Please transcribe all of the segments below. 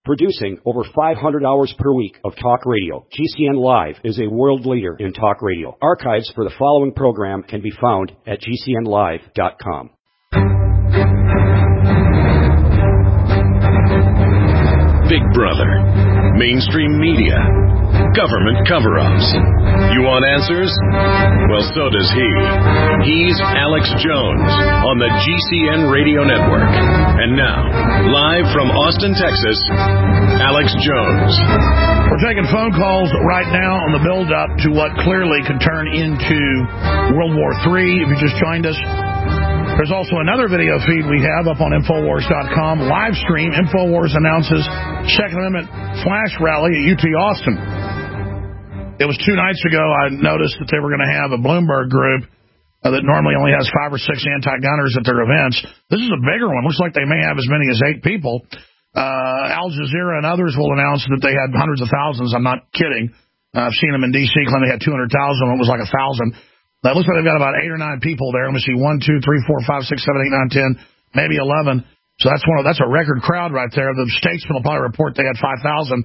Producing over 500 hours per week of talk radio, GCN Live is a world leader in talk radio. Archives for the following program can be found at GCNlive.com. Big Brother, mainstream media, government cover-ups. You want answers? Well, so does he. He's Alex Jones on the GCN Radio Network. And now, live from Austin, Texas, Alex Jones. We're taking phone calls right now on the build-up to what clearly could turn into World War III. If you just joined us, there's also another video feed we have up on Infowars.com. Live stream. Infowars announces Second Amendment flash rally at UT Austin. It was 2 nights ago I noticed that they were going to have a Bloomberg group that normally only has 5 or 6 anti-gunners at their events. This is a bigger one. Looks like they may have as many as 8 people. Al Jazeera and others will announce that they had hundreds of thousands. I'm not kidding. I've seen them in D.C. claim they had 200,000 when it was like 1,000. That looks like they've got about 8 or 9 people there. Let me see, 1, 2, 3, 4, 5, 6, 7, 8, 9, 10, maybe 11. So that's a record crowd right there. The Statesman will probably report they had 5,000.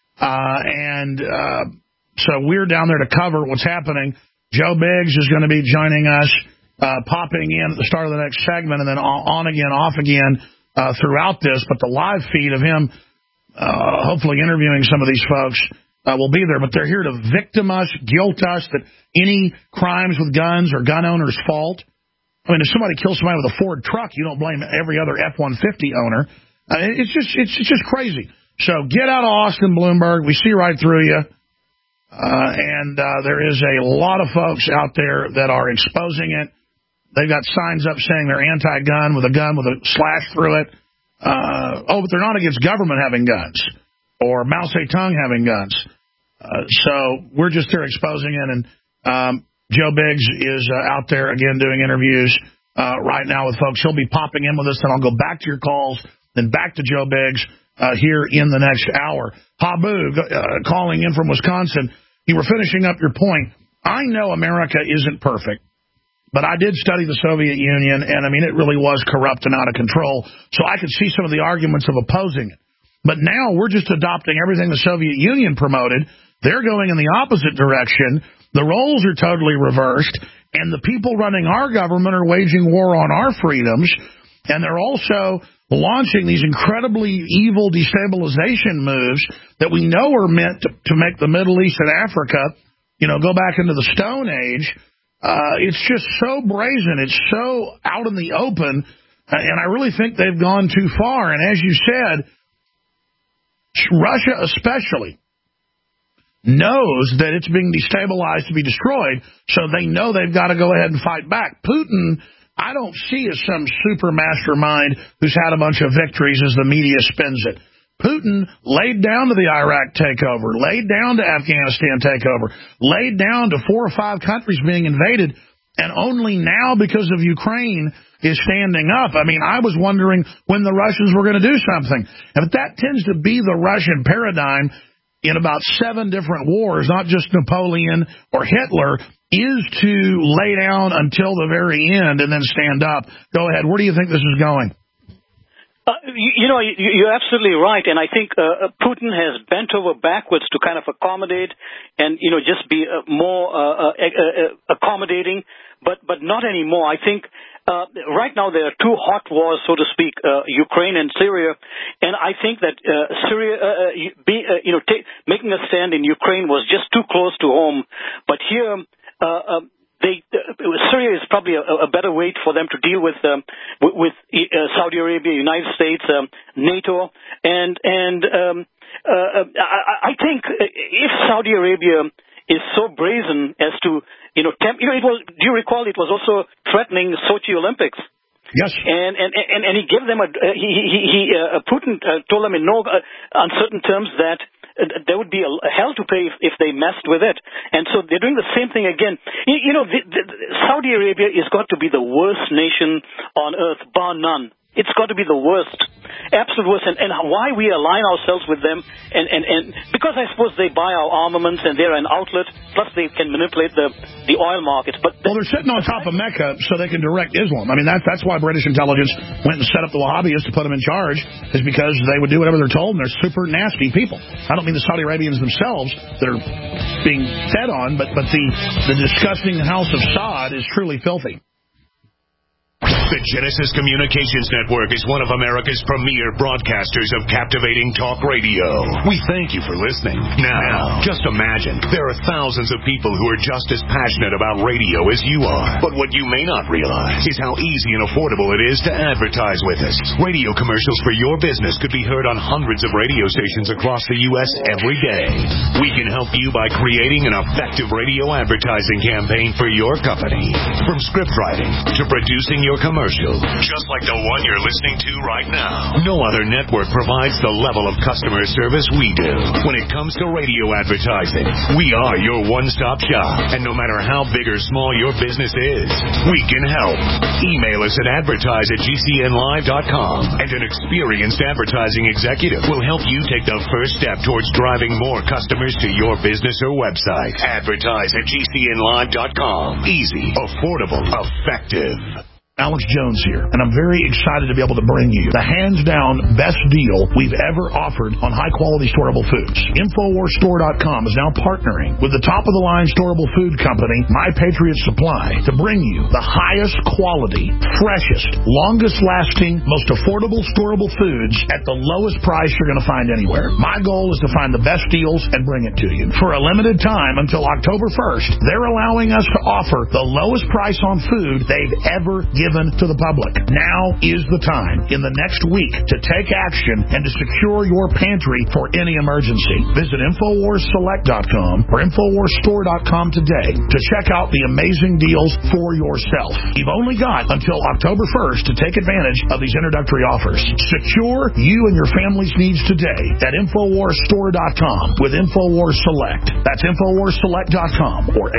So we're down there to cover what's happening. Joe Biggs is going to be joining us, popping in at the start of the next segment, and then on again, off again throughout this. But the live feed of him hopefully interviewing some of these folks will be there. But they're here to victim us, guilt us that any crimes with guns are gun owners' fault. I mean, if somebody kills somebody with a Ford truck, you don't blame every other F-150 owner. It's just crazy. So get out of Austin, Bloomberg. We see right through you. There is a lot of folks out there that are exposing it. They've got signs up saying they're anti-gun with a gun with a slash through it. But they're not against government having guns or Mao Zedong having guns. So we're just there exposing it. And Joe Biggs is out there again doing interviews right now with folks. He'll be popping in with us, and I'll go back to your calls, then back to Joe Biggs here in the next hour. Habu, calling in from Wisconsin, you were finishing up your point. I know America isn't perfect, but I did study the Soviet Union, and, I mean, it really was corrupt and out of control, so I could see some of the arguments of opposing it. But now we're just adopting everything the Soviet Union promoted. They're going in the opposite direction. The roles are totally reversed, and the people running our government are waging war on our freedoms, and they're also launching these incredibly evil destabilization moves that we know are meant to make the Middle East and Africa, go back into the Stone Age. It's just so brazen. It's so out in the open, and I really think they've gone too far. And as you said, Russia especially knows that it's being destabilized to be destroyed, so they know they've got to go ahead and fight back. Putin, I don't see as some super mastermind who's had a bunch of victories as the media spins it. Putin laid down to the Iraq takeover, laid down to Afghanistan takeover, laid down to 4 or 5 countries being invaded, and only now, because of Ukraine, is standing up. I mean, I was wondering when the Russians were going to do something. And that tends to be the Russian paradigm in about 7 different wars, not just Napoleon or Hitler, is to lay down until the very end and then stand up. Go ahead. Where do you think this is going? You're absolutely right, and I think Putin has bent over backwards to kind of accommodate and, just be more accommodating, but not anymore. I think right now there are 2 hot wars, so to speak, Ukraine and Syria, and I think that Syria, making a stand in Ukraine was just too close to home, but here Syria is probably a better way for them to deal with Saudi Arabia, United States, NATO, and I think if Saudi Arabia is so brazen as to it was. Do you recall it was also threatening Sochi Olympics? Yes. And he gave them Putin told them in no uncertain terms that there would be a hell to pay if they messed with it. And so they're doing the same thing again. Saudi Arabia is got to be the worst nation on earth, bar none. It's got to be the worst, absolute worst. And why we align ourselves with them, and because I suppose they buy our armaments and they're an outlet, plus they can manipulate the oil markets. But well, they're sitting on top of Mecca so they can direct Islam. I mean, that's why British intelligence went and set up the Wahhabis to put them in charge, is because they would do whatever they're told, and they're super nasty people. I don't mean the Saudi Arabians themselves that are being fed on, but the disgusting house of Saud is truly filthy. The Genesis Communications Network is one of America's premier broadcasters of captivating talk radio. We thank you for listening. Now, just imagine, there are thousands of people who are just as passionate about radio as you are. But what you may not realize is how easy and affordable it is to advertise with us. Radio commercials for your business could be heard on hundreds of radio stations across the U.S. every day. We can help you by creating an effective radio advertising campaign for your company. From script writing to producing your commercial, just like the one you're listening to right now. No other network provides the level of customer service we do. When it comes to radio advertising, we are your one-stop shop. And no matter how big or small your business is, we can help. Email us at advertise@gcnlive.com, and an experienced advertising executive will help you take the first step towards driving more customers to your business or website. Advertise@gcnlive.com. Easy, affordable, effective. Alex Jones here, and I'm very excited to be able to bring you the hands-down best deal we've ever offered on high-quality storable foods. InfoWarsStore.com is now partnering with the top-of-the-line storable food company, My Patriot Supply, to bring you the highest quality, freshest, longest-lasting, most affordable storable foods at the lowest price you're going to find anywhere. My goal is to find the best deals and bring it to you. For a limited time until October 1st, they're allowing us to offer the lowest price on food they've ever given to the public. Now is the time in the next week to take action and to secure your pantry for any emergency. Visit InfoWarsSelect.com or InfoWarsStore.com today to check out the amazing deals for yourself. You've only got until October 1st to take advantage of these introductory offers. Secure you and your family's needs today at InfoWarsStore.com with InfoWars Select. That's InfoWarsSelect.com or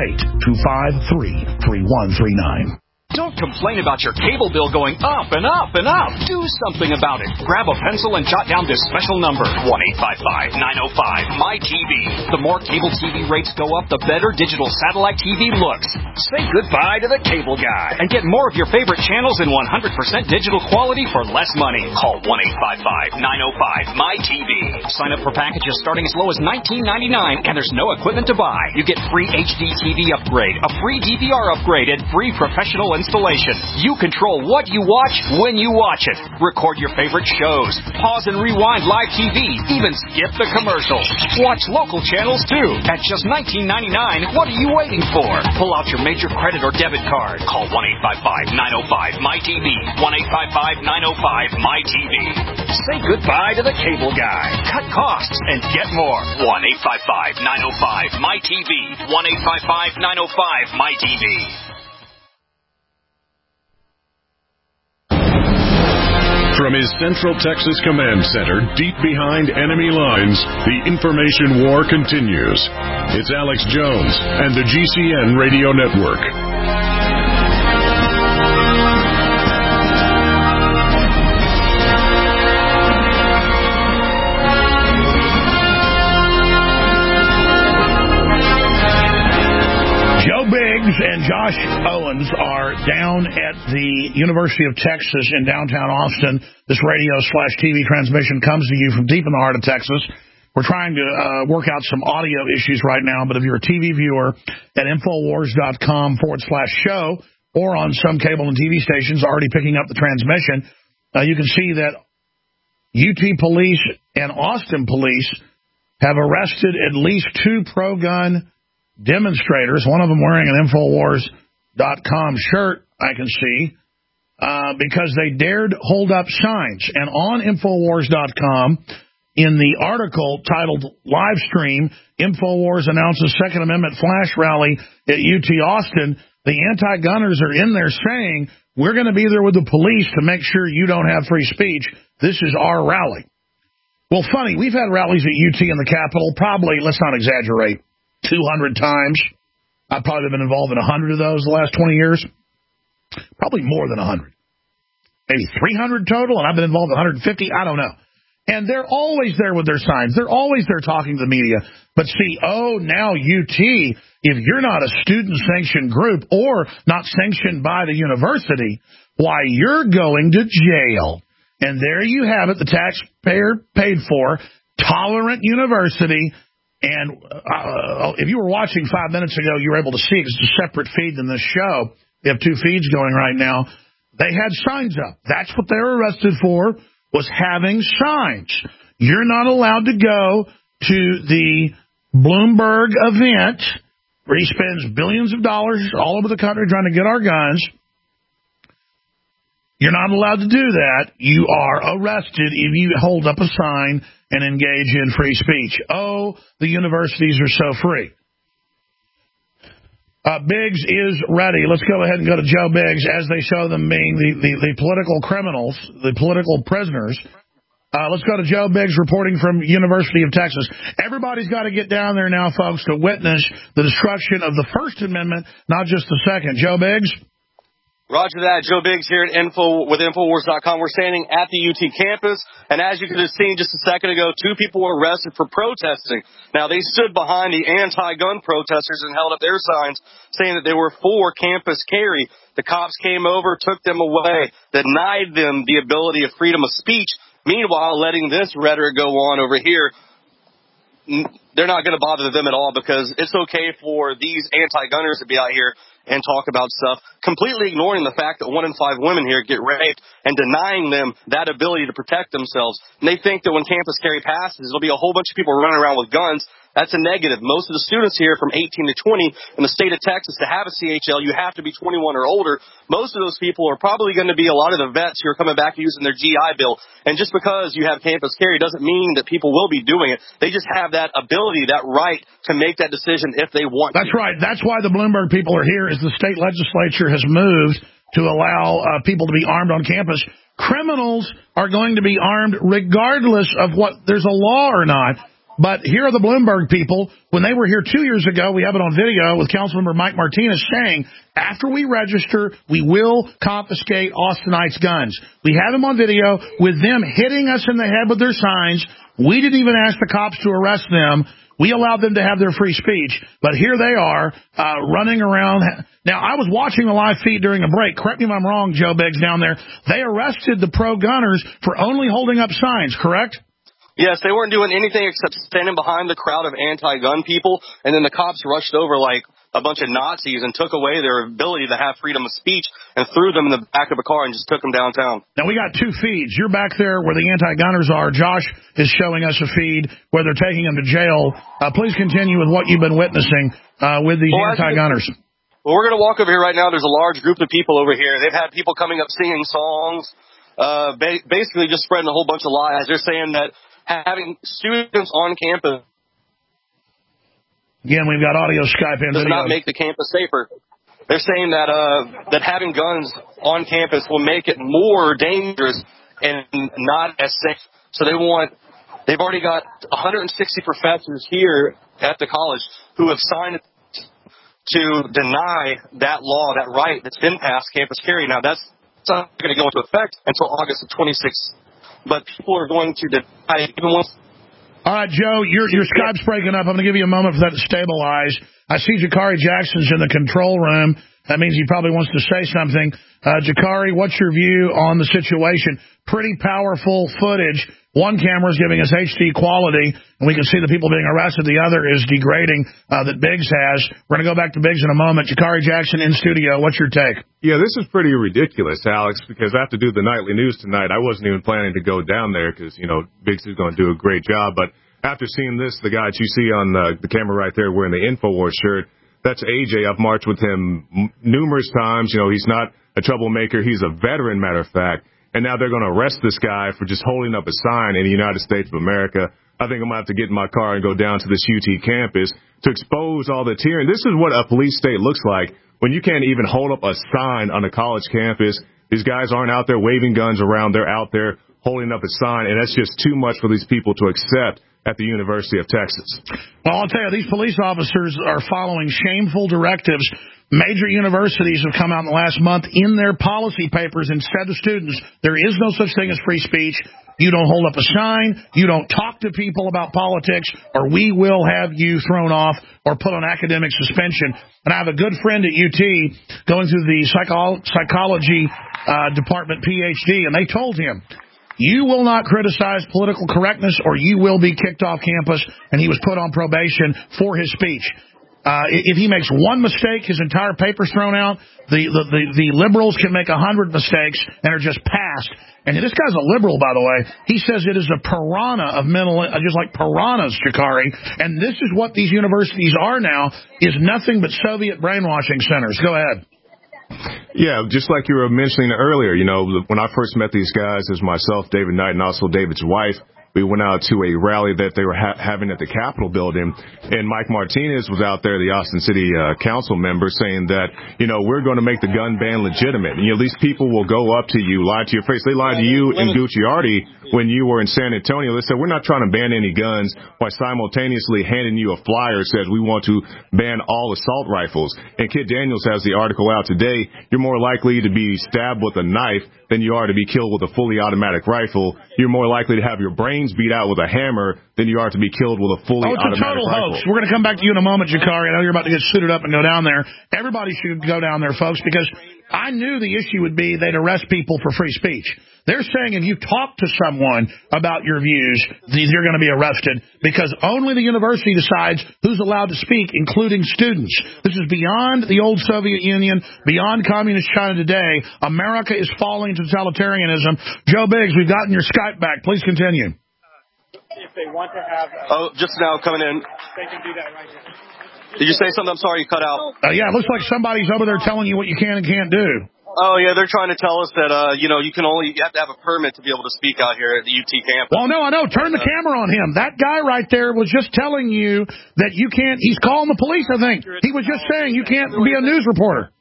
888-253-3139. Don't complain about your cable bill going up and up and up. Do something about it. Grab a pencil and jot down this special number, 1-855-905-MY-TV. The more cable TV rates go up, the better digital satellite TV looks. Say goodbye to the cable guy and get more of your favorite channels in 100% digital quality for less money. Call 1-855-905-MY-TV. Sign up for packages starting as low as $19.99, and there's no equipment to buy. You get free HD TV upgrade, a free DVR upgrade, and free professional installation. You control what you watch when you watch it. Record your favorite shows. Pause and rewind live TV. Even skip the commercials. Watch local channels too. At just $19.99, what are you waiting for? Pull out your major credit or debit card. Call 1-855-905-MY-TV. 1-855-905-MY-TV. Say goodbye to the cable guy. Cut costs and get more. 1-855-905-MY-TV. 1-855-905-MY-TV. From his Central Texas Command Center, deep behind enemy lines, the information war continues. It's Alex Jones and the GCN Radio Network. Joe Biggs and Josh Owens are down at the University of Texas in downtown Austin. This radio/TV transmission comes to you from deep in the heart of Texas. We're trying to work out some audio issues right now, but if you're a TV viewer at Infowars.com/show or on some cable and TV stations already picking up the transmission, you can see that UT police and Austin police have arrested at least 2 pro-gun demonstrators, one of them wearing an Infowars.com shirt, I can see, because they dared hold up signs. And on Infowars.com, in the article titled Live Stream, Infowars announces Second Amendment flash rally at UT Austin, the anti-gunners are in there saying, we're going to be there with the police to make sure you don't have free speech. This is our rally. Well, funny, we've had rallies at UT in the Capitol, probably, let's not exaggerate, 200 times. I've probably been involved in 100 of those the last 20 years. Probably more than 100. maybe 300 total, and I've been involved in 150. I don't know. And they're always there with their signs. They're always there talking to the media. But see, now UT, if you're not a student-sanctioned group or not sanctioned by the university, why, you're going to jail. And there you have it, the taxpayer paid for, tolerant university. And if you were watching 5 minutes ago, you were able to see it. It's a separate feed than this show. We have two feeds going right now. They had signs up. That's what they were arrested for, was having signs. You're not allowed to go to the Bloomberg event where he spends billions of dollars all over the country trying to get our guns. You're not allowed to do that. You are arrested if you hold up a sign and engage in free speech. Oh, the universities are so free. Biggs is ready. Let's go ahead and go to Joe Biggs as they show them being the political criminals, the political prisoners. Let's go to Joe Biggs reporting from University of Texas. Everybody's got to get down there now, folks, to witness the destruction of the First Amendment, not just the Second. Joe Biggs? Roger that. Joe Biggs here at Infowars.com. We're standing at the UT campus, and as you could have seen just a second ago, 2 people were arrested for protesting. Now, they stood behind the anti-gun protesters and held up their signs saying that they were for campus carry. The cops came over, took them away, denied them the ability of freedom of speech, meanwhile letting this rhetoric go on over here. They're not going to bother them at all because it's okay for these anti-gunners to be out here and talk about stuff, completely ignoring the fact that 1 in 5 women here get raped and denying them that ability to protect themselves. And they think that when campus carry passes, there'll be a whole bunch of people running around with guns. That's a negative. Most of the students here from 18 to 20 in the state of Texas, to have a CHL, you have to be 21 or older. Most of those people are probably going to be a lot of the vets who are coming back using their GI Bill. And just because you have campus carry doesn't mean that people will be doing it. They just have that ability, that right to make that decision if they want to. That's right. That's why the Bloomberg people are here, is the state legislature has moved to allow people to be armed on campus. Criminals are going to be armed regardless of what there's a law or not. But here are the Bloomberg people. When they were here 2 years ago, we have it on video with Councilmember Mike Martinez saying, after we register, we will confiscate Austinites' guns. We have them on video with them hitting us in the head with their signs. We didn't even ask the cops to arrest them. We allowed them to have their free speech. But here they are running around. Now, I was watching the live feed during a break. Correct me if I'm wrong, Joe Biggs, down there. They arrested the pro-gunners for only holding up signs, correct? Yes, they weren't doing anything except standing behind the crowd of anti-gun people, and then the cops rushed over like a bunch of Nazis and took away their ability to have freedom of speech and threw them in the back of a car and just took them downtown. Now, we got 2 feeds. You're back there where the anti-gunners are. Josh is showing us a feed where they're taking them to jail. Please continue with what you've been witnessing with these anti-gunners. Well, we're going to walk over here right now. There's a large group of people over here. They've had people coming up singing songs, basically just spreading a whole bunch of lies. They're saying that having students on campus, again, we've got audio, Skype, and does video, not make the campus safer. They're saying that that having guns on campus will make it more dangerous and not as safe. So they've already got 160 professors here at the college who have signed to deny that law, that right that's been passed, campus carry. Now, that's not going to go into effect until August of 26th. But people are going to deny even once. All right, Joe, your Skype's breaking up. I'm going to give you a moment for that to stabilize. I see Jakari Jackson's in the control room. That means he probably wants to say something. Jakari, what's your view on the situation? Pretty powerful footage. One camera is giving us HD quality, and we can see the people being arrested. The other is degrading that Biggs has. We're going to go back to Biggs in a moment. Jakari Jackson in studio. What's your take? Yeah, this is pretty ridiculous, Alex, because I have to do the nightly news tonight. I wasn't even planning to go down there because, Biggs is going to do a great job. But after seeing this, the guy that you see on the camera right there wearing the InfoWars shirt, that's AJ. I've marched with him numerous times. He's not a troublemaker. He's a veteran, matter of fact. And now they're going to arrest this guy for just holding up a sign in the United States of America. I think I'm going to have to get in my car and go down to this UT campus to expose all the tyranny. This is what a police state looks like when you can't even hold up a sign on a college campus. These guys aren't out there waving guns around. They're out there holding up a sign, and that's just too much for these people to accept at the University of Texas. Well, I'll tell you, these police officers are following shameful directives Major universities have come out in the last month in their policy papers and said to students, there is no such thing as free speech. You don't hold up a sign. You don't talk to people about politics, or we will have you thrown off or put on academic suspension. And I have a good friend at UT going through the psychology department PhD, and they told him, you will not criticize political correctness or you will be kicked off campus, and he was put on probation for his speech. If he makes one mistake, his entire paper's thrown out. The liberals can make 100 mistakes and are just passed. And this guy's a liberal, by the way. He says it is a piranha of mental, just like piranhas, Jakari. And this is what these universities are now, is nothing but Soviet brainwashing centers. Go ahead. Yeah, just like you were mentioning earlier, you know, when I first met these guys, it was myself, David Knight, and also David's wife. We went out to a rally that they were having at the Capitol building, and Mike Martinez was out there, the Austin City Council member, saying that, you know, we're going to make the gun ban legitimate. And, you know, these people will go up to you, lie to your face. They lied to you and Gucciardi when you were in San Antonio. They said, we're not trying to ban any guns, while simultaneously handing you a flyer that says we want to ban all assault rifles. And Kit Daniels has the article out today. You're more likely to be stabbed with a knife than you are to be killed with a fully automatic rifle. You're more likely to have your brains beat out with a hammer than you are to be killed with a fully automatic rifle. It's a total hoax. We're going to come back to you in a moment, Jakari. I know you're about to get suited up and go down there. Everybody should go down there, folks, because I knew the issue would be they'd arrest people for free speech. They're saying if you talk to someone about your views, you're going to be arrested because only the university decides who's allowed to speak, including students. This is beyond the old Soviet Union, beyond communist China today. America is falling into totalitarianism. Joe Biggs, we've gotten your Skype back. Please continue. If they want to have... just now coming in. They can do that right now. Did you say something? I'm sorry, you cut out. Yeah, it looks like somebody's over there telling you what you can and can't do. Oh, yeah, they're trying to tell us that, you know, you have to have a permit to be able to speak out here at the UT campus. Well, no, I know. Turn the camera on him. That guy right there was just telling you that you can't. He's calling the police, I think. He was just saying you can't be a news reporter.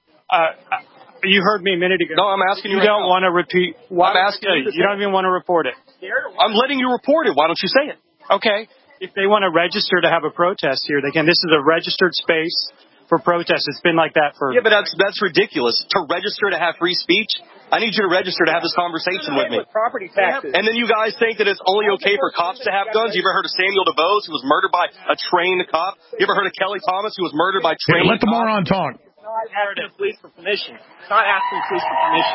You heard me a minute ago. No, I'm asking you. You don't want to repeat. I'm asking you. You don't even want to report it. I'm letting you report it. Why don't you say it? Okay. If they want to register to have a protest here, they can. This is a registered space for protest. It's been like that for... Yeah, but that's ridiculous. To register to have free speech? I need you to register to have this conversation with me. Property taxes. And then you guys think that it's only okay for cops to have guns? You ever heard of Samuel DeVos, who was murdered by a trained cop? You ever heard of Kelly Thomas, who was murdered by trained cops? Let the moron talk. Not asking the police for permission. It's not asking the police for permission.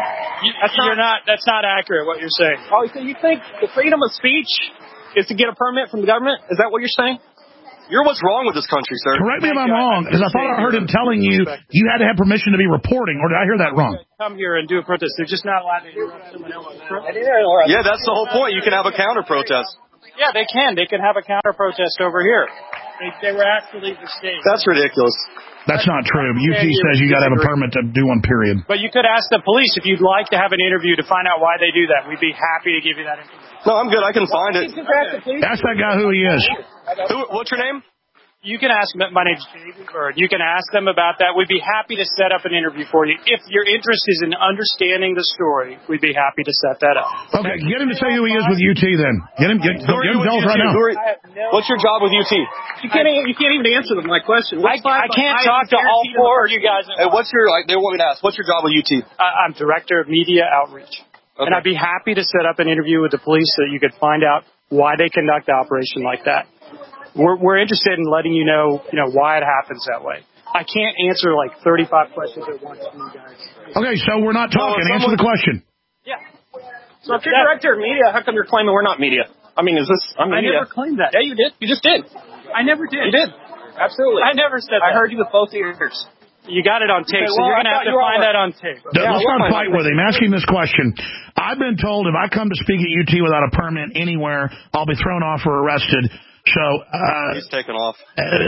That's not accurate, what you're saying. Oh, so you think the freedom of speech is to get a permit from the government? Is that what you're saying? You're what's wrong with this country, sir. Correct me if I'm wrong, because I thought I heard him telling you had to have permission to be reporting, or did I hear that wrong? Come here and do a protest. They're just not allowed to interrupt someone else. Yeah, that's the whole point. You can have a counter-protest. Yeah, they can. They can have a counter-protest over here. They were asked to leave the state. That's ridiculous. That's not true. UT says you got to have a permit to do one, period. But you could ask the police if you'd like to have an interview to find out why they do that. We'd be happy to give you that information. No, I'm good. I can find it. Ask that guy who he is. What's your name? You can ask, my name's David Bird. You can ask them about that. We'd be happy to set up an interview for you. If your interest is in understanding the story, we'd be happy to set that up. Okay, get him to say who he is with UT then. Get him tell us right now. What's your job with UT? You can't even answer my question. I can't talk to all four of you guys. Hey, they want me to ask, what's your job with UT? I'm Director of Media Outreach. Okay. And I'd be happy to set up an interview with the police so that you could find out why they conduct an operation like that. We're interested in letting you know why it happens that way. I can't answer like 35 questions at once from you guys. Okay, so we're not talking. Answer the question. Yeah. So if you're Director of Media, how come you're claiming we're not media? I mean, I'm media. I never claimed that. Yeah, you did. You just did. I never did. You did. Absolutely. I never said that. I heard you with both ears. You got it on tape, so you're going to have to find that on tape. Let's not fight with him. Ask him this question. I've been told if I come to speak at UT without a permit anywhere, I'll be thrown off or arrested. So he's taken off.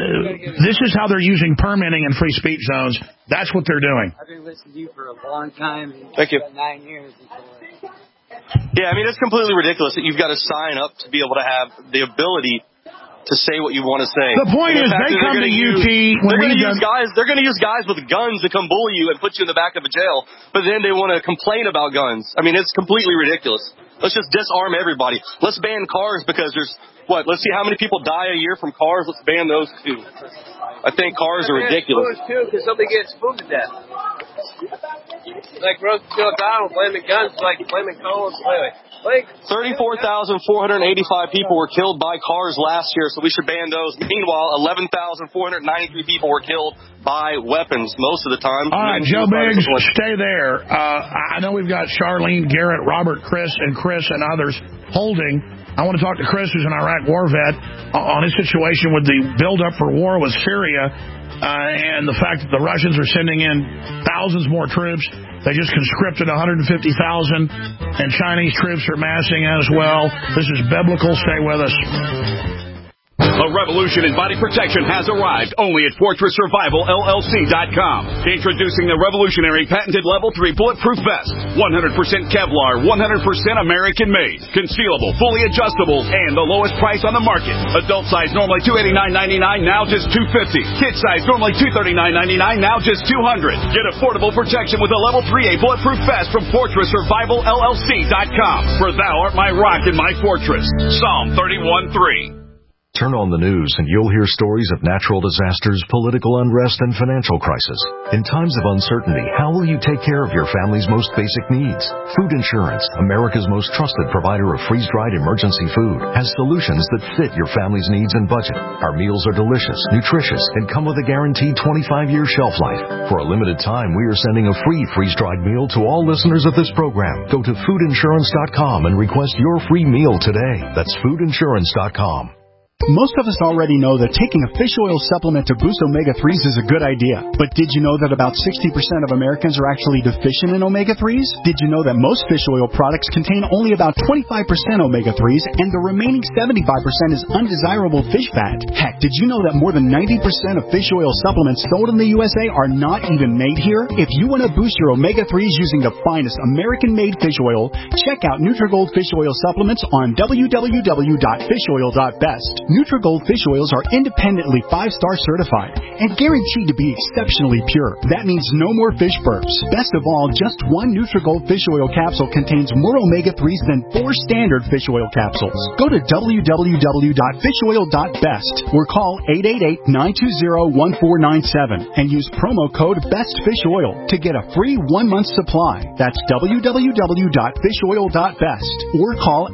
This is how they're using permitting in free speech zones. That's what they're doing. I've been listening to you for a long time. Thank you. 9 years before. Yeah, I mean, it's completely ridiculous that you've got to sign up to be able to have the ability to say what you want to say. The point is, they come to UT. They're going to use guys with guns to come bully you and put you in the back of a jail, but then they want to complain about guns. I mean, it's completely ridiculous. Let's just disarm everybody. Let's ban cars because there's Let's see how many people die a year from cars. Let's ban those too. I think cars are ridiculous. Spoons too, because somebody gets spooned to death. Like Roosevelt Donald blaming guns, like blaming Collins. 34,485 people were killed by cars last year, so we should ban those. Meanwhile, 11,493 people were killed by weapons most of the time. All right, Joe Biggs, stay there. I know we've got Charlene, Garrett, Robert, Chris, and others holding. I want to talk to Chris, who's an Iraq war vet, on his situation with the build-up for war with Syria and the fact that the Russians are sending in thousands more troops. They just conscripted 150,000, and Chinese troops are massing as well. This is biblical. Stay with us. A revolution in body protection has arrived only at FortressSurvivalLLC.com. Introducing the revolutionary patented Level 3 Bulletproof Vest. 100% Kevlar, 100% American-made. Concealable, fully adjustable, and the lowest price on the market. Adult size normally $289.99, now just $250. Kid size normally $239.99, now just $200. Get affordable protection with a Level 3A Bulletproof Vest from FortressSurvivalLLC.com. For thou art my rock and my fortress. Psalm 31:3. Turn on the news and you'll hear stories of natural disasters, political unrest, and financial crisis. In times of uncertainty, how will you take care of your family's most basic needs? Food Insurance, America's most trusted provider of freeze-dried emergency food, has solutions that fit your family's needs and budget. Our meals are delicious, nutritious, and come with a guaranteed 25-year shelf life. For a limited time, we are sending a free freeze-dried meal to all listeners of this program. Go to foodinsurance.com and request your free meal today. That's foodinsurance.com. Most of us already know that taking a fish oil supplement to boost omega-3s is a good idea. But did you know that about 60% of Americans are actually deficient in omega-3s? Did you know that most fish oil products contain only about 25% omega-3s and the remaining 75% is undesirable fish fat? Heck, did you know that more than 90% of fish oil supplements sold in the USA are not even made here? If you want to boost your omega-3s using the finest American-made fish oil, check out Nutrigold Fish Oil Supplements on www.fishoil.best. Nutrigold fish oils are independently 5-star certified and guaranteed to be exceptionally pure. That means no more fish burps. Best of all, just one Nutrigold fish oil capsule contains more omega-3s than 4 standard fish oil capsules. Go to www.fishoil.best or call 888-920-1497 and use promo code BESTFISHOIL to get a free 1-month supply. That's www.fishoil.best or call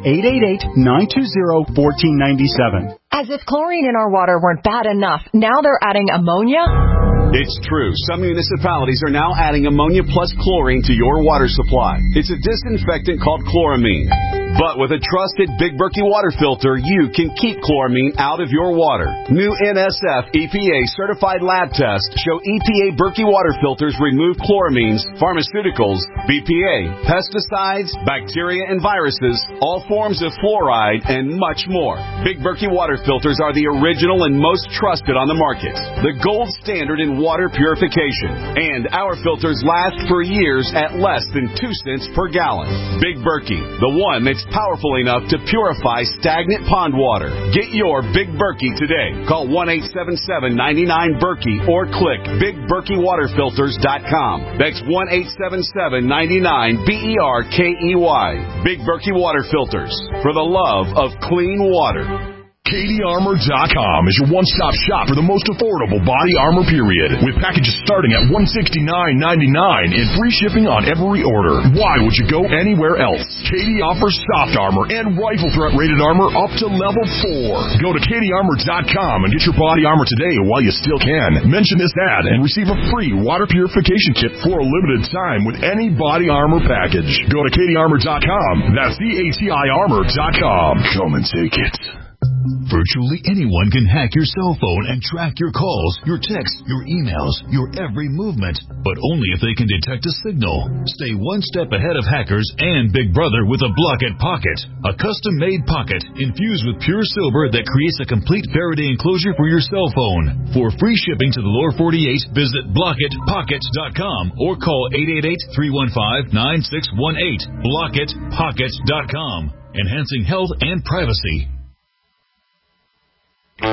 888-920-1497. As if chlorine in our water weren't bad enough, now they're adding ammonia? It's true. Some municipalities are now adding ammonia plus chlorine to your water supply. It's a disinfectant called chloramine. But with a trusted Big Berkey water filter, you can keep chloramine out of your water. New NSF EPA certified lab tests show EPA Berkey water filters remove chloramines, pharmaceuticals, BPA, pesticides, bacteria and viruses, all forms of fluoride, and much more. Big Berkey water filters are the original and most trusted on the market. The gold standard in water purification. And our filters last for years at less than 2 cents per gallon. Big Berkey, the one that's powerful enough to purify stagnant pond water. Get your Big Berkey today. Call 1-877-99-BERKEY or click BigBerkeyWaterFilters.com. That's 1-877-99-BERKEY. Big Berkey Water Filters, for the love of clean water. CatieArmor.com is your one-stop shop for the most affordable body armor, period. With packages starting at $169.99 and free shipping on every order. Why would you go anywhere else? Katie offers soft armor and rifle threat rated armor up to level 4. Go to CatieArmor.com and get your body armor today while you still can. Mention this ad and receive a free water purification kit for a limited time with any body armor package. Go to CatieArmor.com. That's CatieArmor.com. Come and take it. Virtually anyone can hack your cell phone and track your calls, your texts, your emails, your every movement, but only if they can detect a signal. Stay one step ahead of hackers and Big Brother with a Blockit Pocket, a custom-made pocket infused with pure silver that creates a complete Faraday enclosure for your cell phone. For free shipping to the lower 48, visit BlockitPockets.com or call 888-315-9618. BlockitPockets.com, enhancing health and privacy. By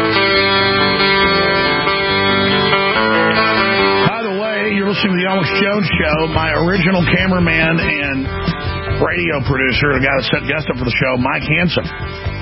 the way, you're listening to the Alex Jones Show. My original cameraman and radio producer, the guy that set guest up for the show, Mike Hansen.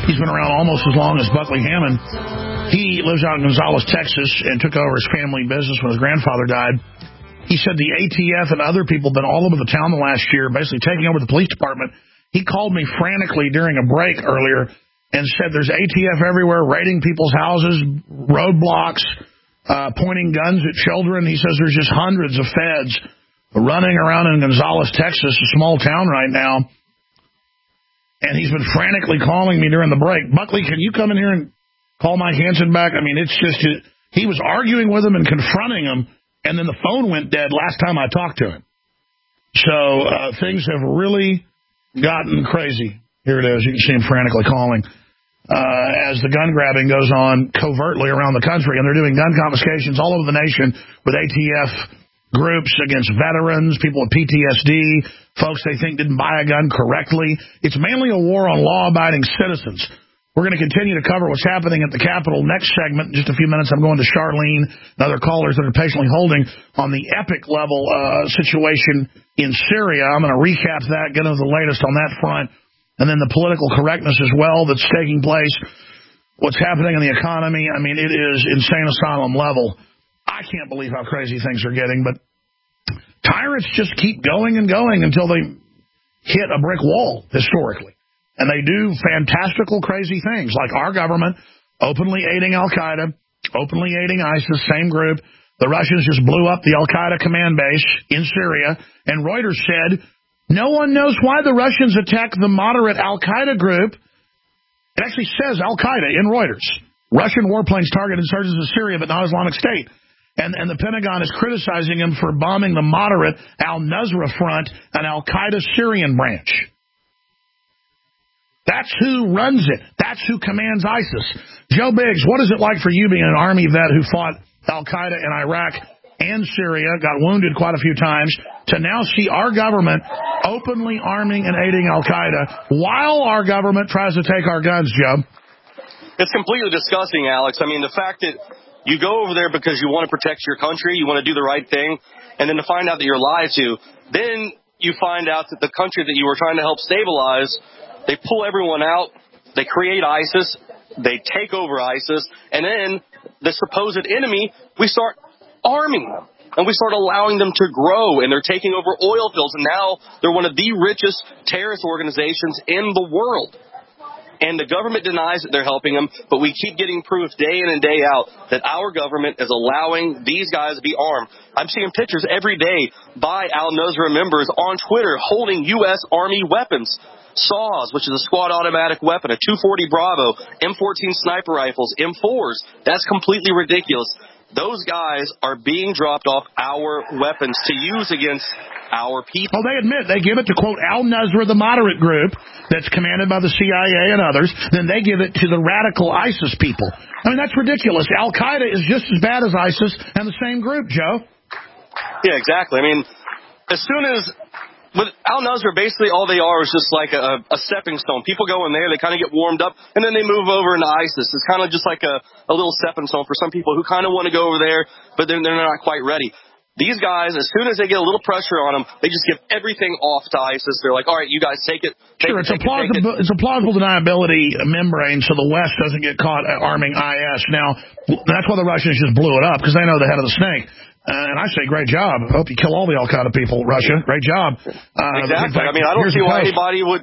He's been around almost as long as Buckley Hammond. He lives out in Gonzales, Texas, and took over his family business when his grandfather died. He said the ATF and other people have been all over the town the last year, basically taking over the police department. He called me frantically during a break earlier and said there's ATF everywhere, raiding people's houses, roadblocks, pointing guns at children. He says there's just hundreds of feds running around in Gonzales, Texas, a small town right now. And he's been frantically calling me during the break. Buckley, can you come in here and call Mike Hansen back? I mean, it's just, he was arguing with him and confronting him, and then the phone went dead last time I talked to him. So things have really gotten crazy. Here it is. You can see him frantically calling. As the gun grabbing goes on covertly around the country, and they're doing gun confiscations all over the nation with ATF groups against veterans, people with PTSD, folks they think didn't buy a gun correctly. It's mainly a war on law-abiding citizens. We're going to continue to cover what's happening at the Capitol. Next segment, in just a few minutes, I'm going to Charlene and other callers that are patiently holding on the epic level situation in Syria. I'm going to recap that, get into the latest on that front, and then the political correctness as well that's taking place, what's happening in the economy. I mean, it is insane asylum level. I can't believe how crazy things are getting, but tyrants just keep going and going until they hit a brick wall, historically. And they do fantastical, crazy things, like our government openly aiding Al-Qaeda, openly aiding ISIS, same group. The Russians just blew up the Al-Qaeda command base in Syria, and Reuters said, no one knows why the Russians attacked the moderate Al-Qaeda group. It actually says Al-Qaeda in Reuters. Russian warplanes targeted insurgents in Syria, but not Islamic State. And the Pentagon is criticizing him for bombing the moderate al-Nusra Front, an Al-Qaeda Syrian branch. That's who runs it. That's who commands ISIS. Joe Biggs, what is it like for you being an Army vet who fought Al-Qaeda in Iraq and Syria, got wounded quite a few times, to now see our government openly arming and aiding Al-Qaeda while our government tries to take our guns, Joe? It's completely disgusting, Alex. I mean, the fact that you go over there because you want to protect your country, you want to do the right thing, and then to find out that you're lied to, then you find out that the country that you were trying to help stabilize, they pull everyone out, they create ISIS, they take over ISIS, and then the supposed enemy, we start arming them, and we start allowing them to grow, and they're taking over oil fields, and now they're one of the richest terrorist organizations in the world. And the government denies that they're helping them, but we keep getting proof day in and day out that our government is allowing these guys to be armed. I'm seeing pictures every day by al-Nusra members on Twitter holding U.S. Army weapons. SAWs, which is a squad automatic weapon, a 240 Bravo, M14 sniper rifles, M4s. That's completely ridiculous. Those guys are being dropped off our weapons to use against our people. Well, they admit, they give it to, quote, al-Nusra, the moderate group that's commanded by the CIA and others. Then they give it to the radical ISIS people. I mean, that's ridiculous. Al-Qaeda is just as bad as ISIS and the same group, Joe. Yeah, exactly. I mean, as soon as... With al-Nusra, basically all they are is just like a stepping stone. People go in there, they kind of get warmed up, and then they move over into ISIS. It's kind of just like a little stepping stone for some people who kind of want to go over there, but they're not quite ready. These guys, as soon as they get a little pressure on them, they just give everything off to ISIS. They're like, all right, you guys take it. Sure, it's a plausible deniability membrane so the West doesn't get caught arming IS. Now, that's why the Russians just blew it up, because they know the head of the snake. And I say, great job. I hope you kill all the Al-Qaeda people, Russia. Great job. Exactly. I mean, I don't see why anybody would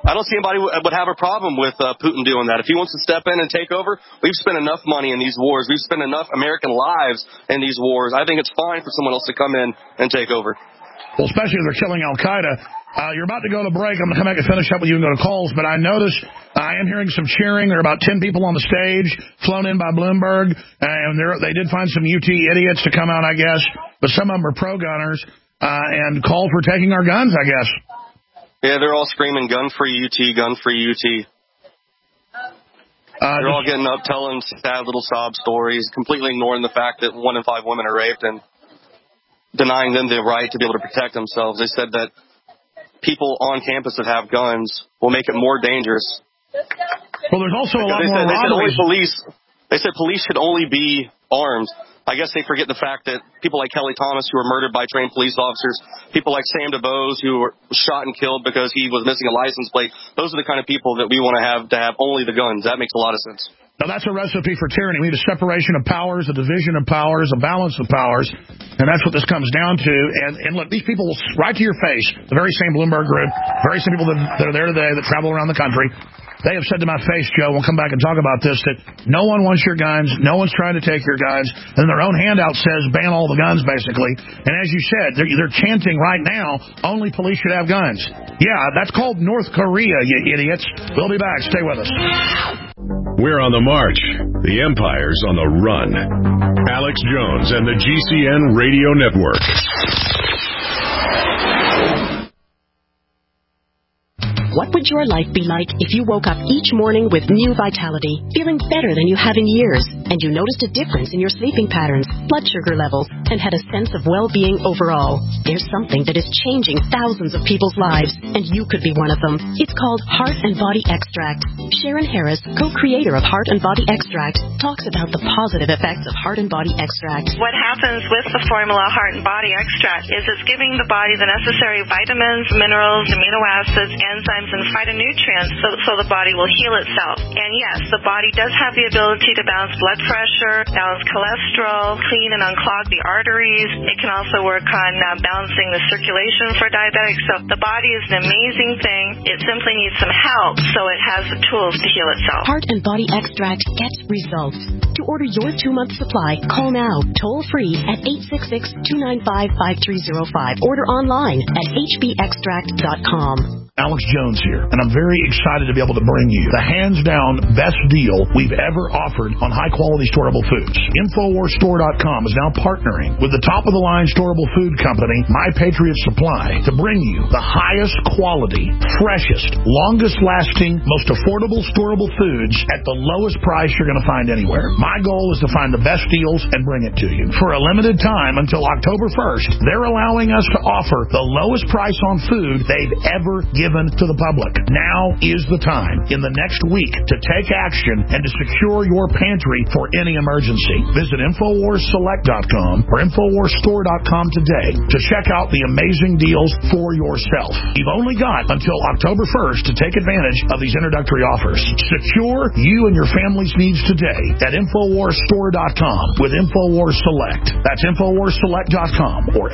have a problem with Putin doing that. If he wants to step in and take over, we've spent enough money in these wars. We've spent enough American lives in these wars. I think it's fine for someone else to come in and take over. Well, especially if they're killing Al-Qaeda. You're about to go to break. I'm going to come back and finish up with you and go to calls, but I noticed I am hearing some cheering. There are about 10 people on the stage flown in by Bloomberg, and they did find some UT idiots to come out, I guess, but some of them are pro-gunners and called for taking our guns, I guess. Yeah, they're all screaming, gun-free UT, gun-free UT. They're all getting up, telling sad little sob stories, completely ignoring the fact that 1 in 5 women are raped and denying them the right to be able to protect themselves. They said that people on campus that have guns will make it more dangerous. Well, there's also a lot more robberies. They said police should only be armed. I guess they forget the fact that people like Kelly Thomas, who were murdered by trained police officers, people like Sam DuBose, who were shot and killed because he was missing a license plate, those are the kind of people that we want to have only the guns. That makes a lot of sense. Now, that's a recipe for tyranny. We need a separation of powers, a division of powers, a balance of powers, and that's what this comes down to. And look, these people, right to your face, the very same Bloomberg group, very same people that are there today that travel around the country, they have said to my face, Joe, we'll come back and talk about this, that no one wants your guns, no one's trying to take your guns, and their own handout says ban all the guns, basically. And as you said, they're chanting right now, only police should have guns. Yeah, that's called North Korea, you idiots. We'll be back. Stay with us. We're on the march. The Empire's on the run. Alex Jones and the GCN Radio Network. What would your life be like if you woke up each morning with new vitality, feeling better than you have in years, and you noticed a difference in your sleeping patterns, blood sugar levels, and had a sense of well-being overall? There's something that is changing thousands of people's lives, and you could be one of them. It's called Heart and Body Extract. Sharon Harris, co-creator of Heart and Body Extract, talks about the positive effects of Heart and Body Extract. What happens with the formula Heart and Body Extract is it's giving the body the necessary vitamins, minerals, amino acids, enzymes, and phytonutrients so the body will heal itself. And yes, the body does have the ability to balance blood pressure, balance cholesterol, clean and unclog the arteries. It can also work on balancing the circulation for diabetics. So the body is an amazing thing. It simply needs some help so it has the tools to heal itself. Heart and Body Extract gets results. To order your 2-month supply, call now, toll free at 866-295-5305. Order online at hbextract.com. Alex Jones here, and I'm very excited to be able to bring you the hands-down best deal we've ever offered on high-quality storable foods. InfoWarsStore.com is now partnering with the top-of-the-line storable food company, My Patriot Supply, to bring you the highest quality, freshest, longest-lasting, most affordable storable foods at the lowest price you're going to find anywhere. My goal is to find the best deals and bring it to you. For a limited time until October 1st, they're allowing us to offer the lowest price on food they've ever given to the public. Now is the time in the next week to take action and to secure your pantry for any emergency. Visit InfoWarsSelect.com or InfoWarsStore.com today to check out the amazing deals for yourself. You've only got until October 1st to take advantage of these introductory offers. Secure you and your family's needs today at InfoWarsStore.com with InfoWars Select. That's InfoWarsSelect.com or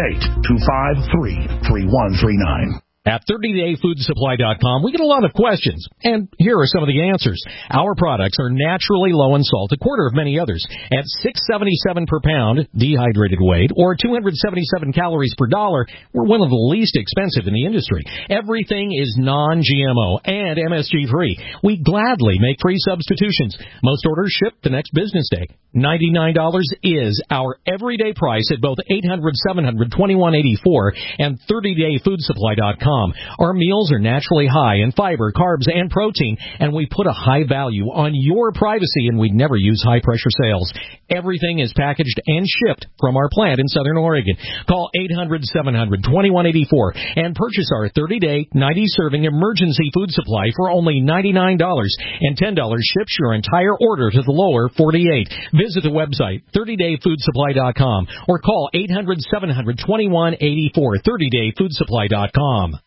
888-253-3139. At 30dayfoodsupply.com, we get a lot of questions, and here are some of the answers. Our products are naturally low in salt, a quarter of many others, at $6.77 per pound dehydrated weight, or 277 calories per dollar. We're one of the least expensive in the industry. Everything is non-GMO and MSG-free. We gladly make free substitutions. Most orders ship the next business day. $99 is our everyday price at both 800-700-2184 and 30dayfoodsupply.com. Our meals are naturally high in fiber, carbs, and protein, and we put a high value on your privacy, and we never use high-pressure sales. Everything is packaged and shipped from our plant in Southern Oregon. Call 800-700-2184 and purchase our 30-day, 90-serving emergency food supply for only $99, and $10 ships your entire order to the lower 48. Visit the website, 30dayfoodsupply.com, or call 800-700-2184, 30dayfoodsupply.com.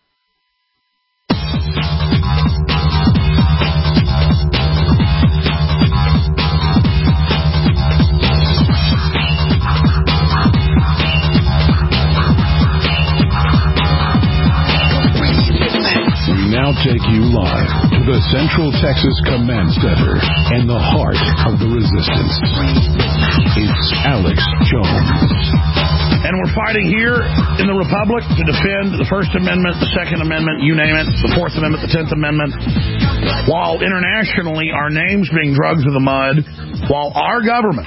Now take you live to the Central Texas Command Center and the heart of the resistance. It's Alex Jones. And we're fighting here in the Republic to defend the First Amendment, the Second Amendment, you name it, the Fourth Amendment, the 10th Amendment, while internationally our names being dragged through the mud, while our government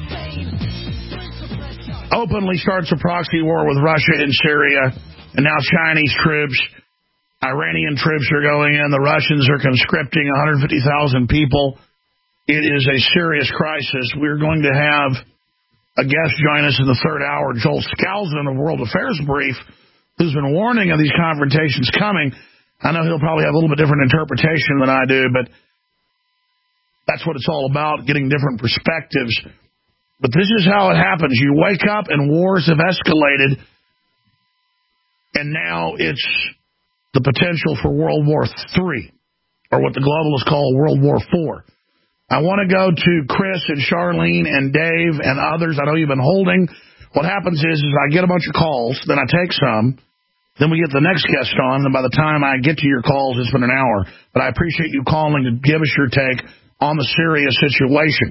openly starts a proxy war with Russia in Syria, and now Chinese troops, Iranian troops are going in. The Russians are conscripting 150,000 people. It is a serious crisis. We're going to have a guest join us in the third hour, Joel Skousen of World Affairs Brief, who's been warning of these confrontations coming. I know he'll probably have a little bit different interpretation than I do, but That's what it's all about, getting different perspectives. But this is how it happens. You wake up and wars have escalated, and now it's the potential for World War III, or what the globalists call World War IV. I want to go to Chris and Charlene and Dave and others. I know you've been holding. What happens is I get a bunch of calls, then I take some, then we get the next guest on, and by the time I get to your calls, it's been an hour. But I appreciate you calling to give us your take on the Syria situation.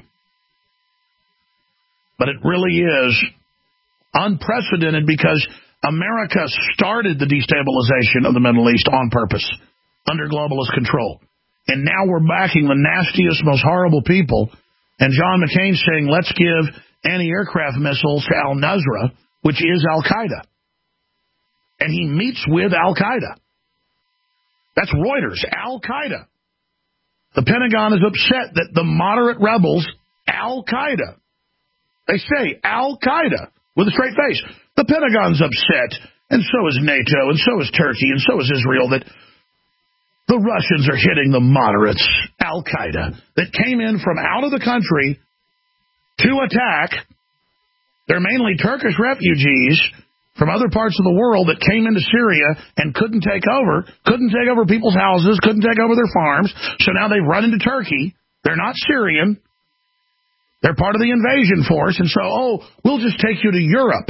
But it really is unprecedented because America started the destabilization of the Middle East on purpose, under globalist control. And now we're backing the nastiest, most horrible people. And John McCain's saying, let's give anti-aircraft missiles to al-Nusra, which is al-Qaeda. And he meets with al-Qaeda. That's Reuters, al-Qaeda. The Pentagon is upset that the moderate rebels, al-Qaeda, they say al-Qaeda with a straight face. The Pentagon's upset, and so is NATO, and so is Turkey, and so is Israel, that the Russians are hitting the moderates, al-Qaeda, that came in from out of the country to attack. They're mainly Turkish refugees from other parts of the world that came into Syria and couldn't take over people's houses, couldn't take over their farms, so now they've run into Turkey. They're not Syrian. They're part of the invasion force, and so, we'll just take you to Europe.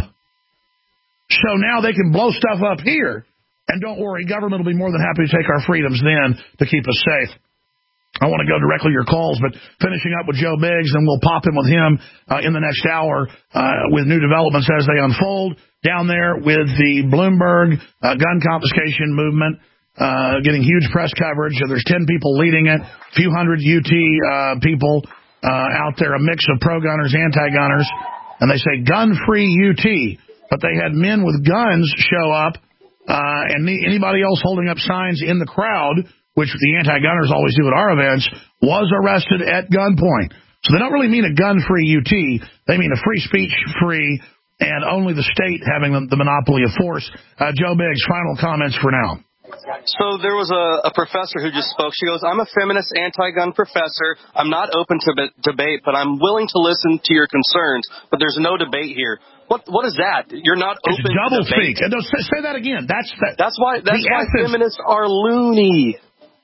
So now they can blow stuff up here. And don't worry, government will be more than happy to take our freedoms then to keep us safe. I want to go directly to your calls, but finishing up with Joe Biggs, and we'll pop in with him in the next hour with new developments as they unfold. Down there with the Bloomberg gun confiscation movement, getting huge press coverage. There's 10 people leading it, a few hundred UT people out there, a mix of pro-gunners, anti-gunners, and they say gun-free UT. But they had men with guns show up, and anybody else holding up signs in the crowd, which the anti-gunners always do at our events, was arrested at gunpoint. So they don't really mean a gun-free UT. They mean a free speech-free and only the state having the monopoly of force. Joe Biggs, final comments for now. So there was a professor who just spoke. She goes, I'm a feminist anti-gun professor. I'm not open to debate, but I'm willing to listen to your concerns. But there's no debate here. What is that? You're not open to double debate. speak. No, say that again. That's why feminists are loony.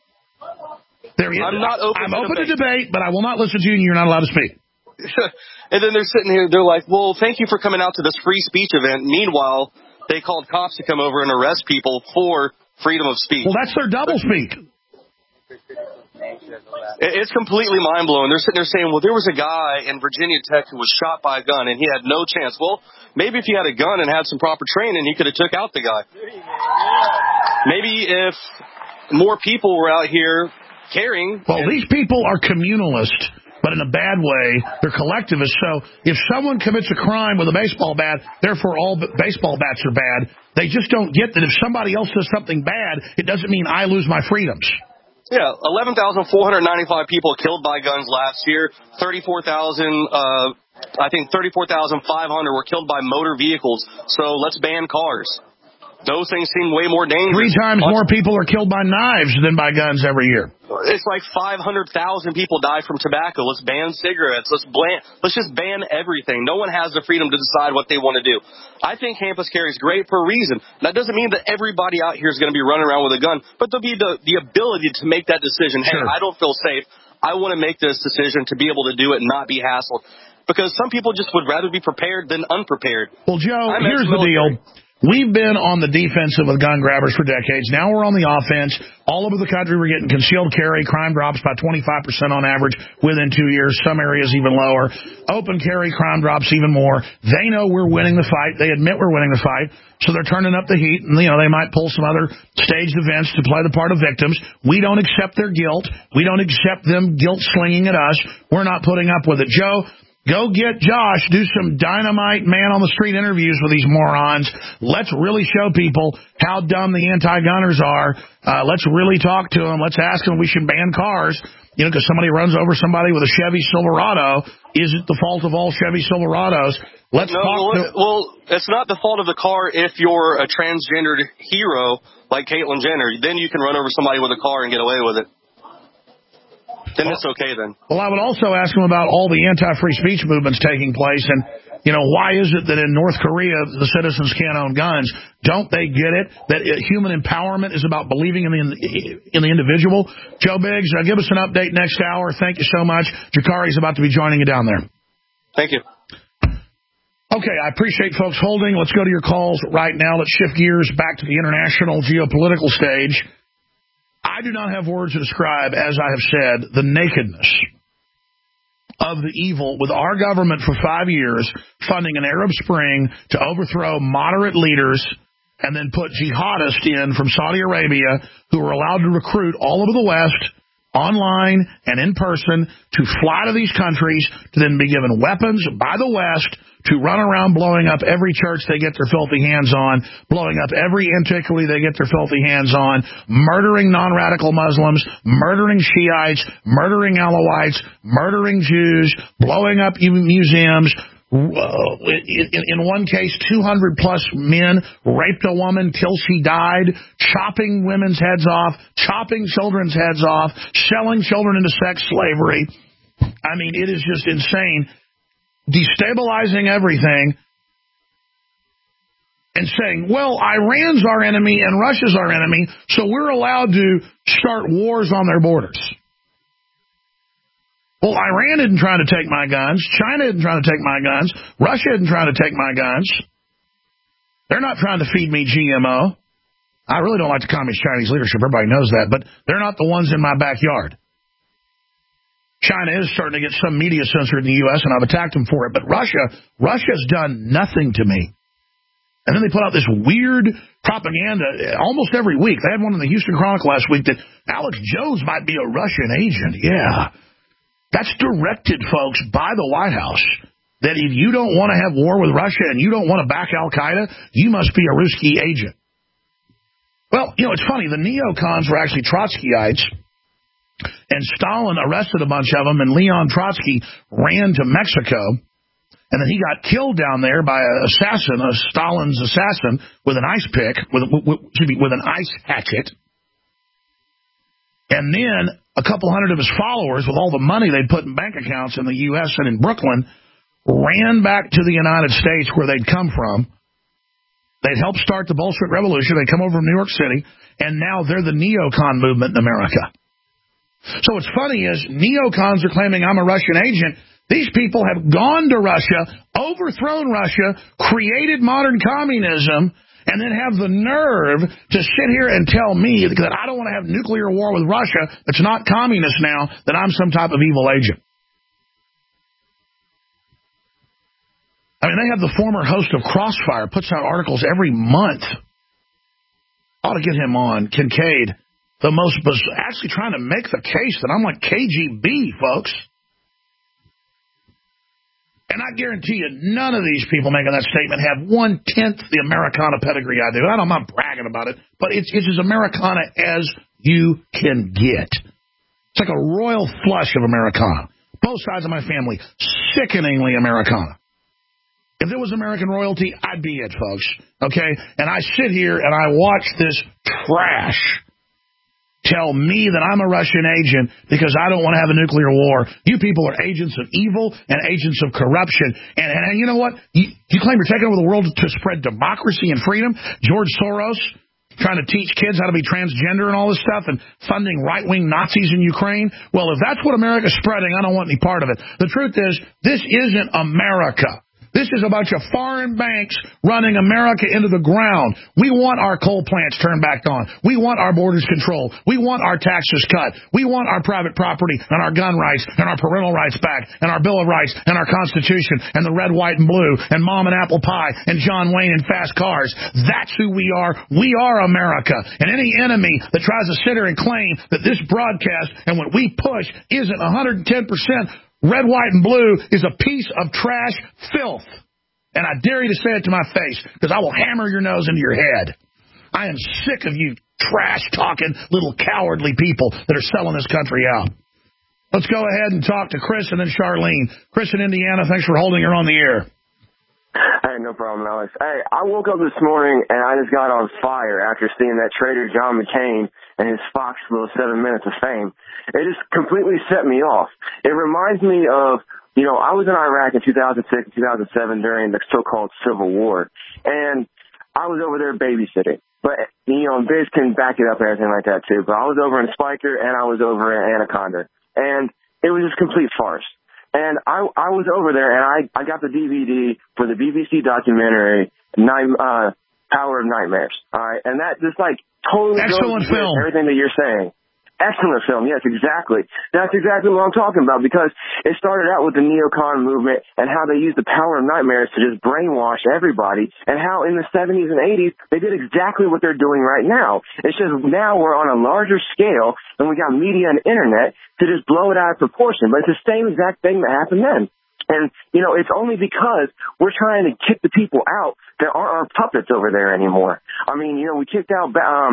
I'm open to debate, but I will not listen to you, and you're not allowed to speak. And then they're sitting here, they're like, well, thank you for coming out to this free speech event. Meanwhile, they called cops to come over and arrest people for freedom of speech. Well, that's their double speak. It's completely mind-blowing. They're sitting there saying, well, there was a guy in Virginia Tech who was shot by a gun, and he had no chance. Well, maybe if he had a gun and had some proper training, he could have took out the guy. Maybe if more people were out here caring. Well, these people are communalist, but in a bad way. They're collectivists. So if someone commits a crime with a baseball bat, therefore all baseball bats are bad. They just don't get that if somebody else does something bad, it doesn't mean I lose my freedoms. Yeah, 11,495 people killed by guns last year. 34,500 were killed by motor vehicles. So let's ban cars. Those things seem way more dangerous. 3 times more people are killed by knives than by guns every year. It's like 500,000 people die from tobacco. Let's ban cigarettes. Let's just ban everything. No one has the freedom to decide what they want to do. I think campus carry is great for a reason. That doesn't mean that everybody out here is going to be running around with a gun, but there'll be the ability to make that decision. Hey, I don't feel safe. I want to make this decision to be able to do it and not be hassled. Because some people just would rather be prepared than unprepared. Well, Joe, here's the deal. We've been on the defensive with gun grabbers for decades. Now we're on the offense. All over the country, we're getting concealed carry. Crime drops by 25% on average within 2 years. Some areas even lower. Open carry, crime drops even more. They know we're winning the fight. They admit we're winning the fight. So they're turning up the heat. And, they might pull some other staged events to play the part of victims. We don't accept their guilt. We don't accept them guilt slinging at us. We're not putting up with it. Joe, go get Josh, do some dynamite man-on-the-street interviews with these morons. Let's really show people how dumb the anti-gunners are. Let's really talk to them. Let's ask them if we should ban cars. Because somebody runs over somebody with a Chevy Silverado. Is it the fault of all Chevy Silverados? Well, it's not the fault of the car if you're a transgendered hero like Caitlyn Jenner. Then you can run over somebody with a car and get away with it. then it's okay then. Well, I would also ask him about all the anti-free speech movements taking place, and, why is it that in North Korea the citizens can't own guns? Don't they get it, that human empowerment is about believing in the individual? Joe Biggs, give us an update next hour. Thank you so much. Jakari's about to be joining you down there. Thank you. Okay, I appreciate folks holding. Let's go to your calls right now. Let's shift gears back to the international geopolitical stage. I do not have words to describe, as I have said, the nakedness of the evil with our government for 5 years funding an Arab Spring to overthrow moderate leaders and then put jihadists in from Saudi Arabia who are allowed to recruit all over the West, online and in person, to fly to these countries to then be given weapons by the West to run around blowing up every church they get their filthy hands on, blowing up every antiquity they get their filthy hands on, murdering non-radical Muslims, murdering Shiites, murdering Alawites, murdering Jews, blowing up museums. In one case, 200-plus men raped a woman till she died, chopping women's heads off, chopping children's heads off, selling children into sex slavery. I mean, it is just insane. Destabilizing everything and saying, well, Iran's our enemy and Russia's our enemy, so we're allowed to start wars on their borders. Well, Iran isn't trying to take my guns. China isn't trying to take my guns. Russia isn't trying to take my guns. They're not trying to feed me GMO. I really don't like the communist Chinese leadership. Everybody knows that. But they're not the ones in my backyard. China is starting to get some media censored in the U.S., and I've attacked them for it. But Russia's done nothing to me. And then they put out this weird propaganda almost every week. They had one in the Houston Chronicle last week that Alex Jones might be a Russian agent. Yeah. That's directed, folks, by the White House. That if you don't want to have war with Russia and you don't want to back Al-Qaeda, you must be a Ruski agent. Well, it's funny. The neocons were actually Trotskyites. And Stalin arrested a bunch of them, and Leon Trotsky ran to Mexico, and then he got killed down there by Stalin's assassin, with an ice pick, with an ice hatchet. And then a couple hundred of his followers, with all the money they'd put in bank accounts in the U.S. and in Brooklyn, ran back to the United States where they'd come from. They'd helped start the Bolshevik Revolution. They'd come over from New York City, and now they're the neocon movement in America. So what's funny is neocons are claiming I'm a Russian agent. These people have gone to Russia, overthrown Russia, created modern communism, and then have the nerve to sit here and tell me that I don't want to have nuclear war with Russia that's not communist now, that I'm some type of evil agent. I mean, they have the former host of Crossfire, puts out articles every month. Ought to get him on, Kincaid. The most actually trying to make the case that I'm like KGB, folks. And I guarantee you, none of these people making that statement have 1/10 the Americana pedigree I do. I'm not bragging about it, but it's as Americana as you can get. It's like a royal flush of Americana. Both sides of my family, sickeningly Americana. If there was American royalty, I'd be it, folks. Okay? And I sit here and I watch this trash tell me that I'm a Russian agent because I don't want to have a nuclear war. You people are agents of evil and agents of corruption. And you know what? You claim you're taking over the world to spread democracy and freedom? George Soros trying to teach kids how to be transgender and all this stuff and funding right-wing Nazis in Ukraine? Well, if that's what America's spreading, I don't want any part of it. The truth is, this isn't America. This is a bunch of foreign banks running America into the ground. We want our coal plants turned back on. We want our borders controlled. We want our taxes cut. We want our private property and our gun rights and our parental rights back and our Bill of Rights and our Constitution and the red, white, and blue and mom and apple pie and John Wayne and fast cars. That's who we are. We are America. And any enemy that tries to sit here and claim that this broadcast and what we push isn't 110% red, white, and blue is a piece of trash filth. And I dare you to say it to my face, because I will hammer your nose into your head. I am sick of you trash-talking little cowardly people that are selling this country out. Let's go ahead and talk to Chris and then Charlene. Chris in Indiana, thanks for holding her on the air. Hey, no problem, Alex. Hey, I woke up this morning and I just got on fire after seeing that traitor John McCain and his Fox little 7 minutes of fame. It just completely set me off. It reminds me of, you know, I was in Iraq in 2006 and 2007 during the so-called Civil War, and I was over there babysitting. But, you know, Biz can back it up and everything like that, too. But I was over in Spiker and I was over in Anaconda, and it was just complete farce. And I was over there, and I got the DVD for the BBC documentary, Power of Nightmares. All right, and that just like totally excellent goes film. With everything that you're saying. Excellent film, yes, exactly. That's exactly what I'm talking about, because it started out with the neocon movement and how they used the power of nightmares to just brainwash everybody, and how in the 70s and 80s they did exactly what they're doing right now. It's just now we're on a larger scale, and we got media and internet to just blow it out of proportion, but it's the same exact thing that happened then. And, you know, it's only because we're trying to kick the people out that aren't our puppets over there anymore. I mean, you know, we kicked out,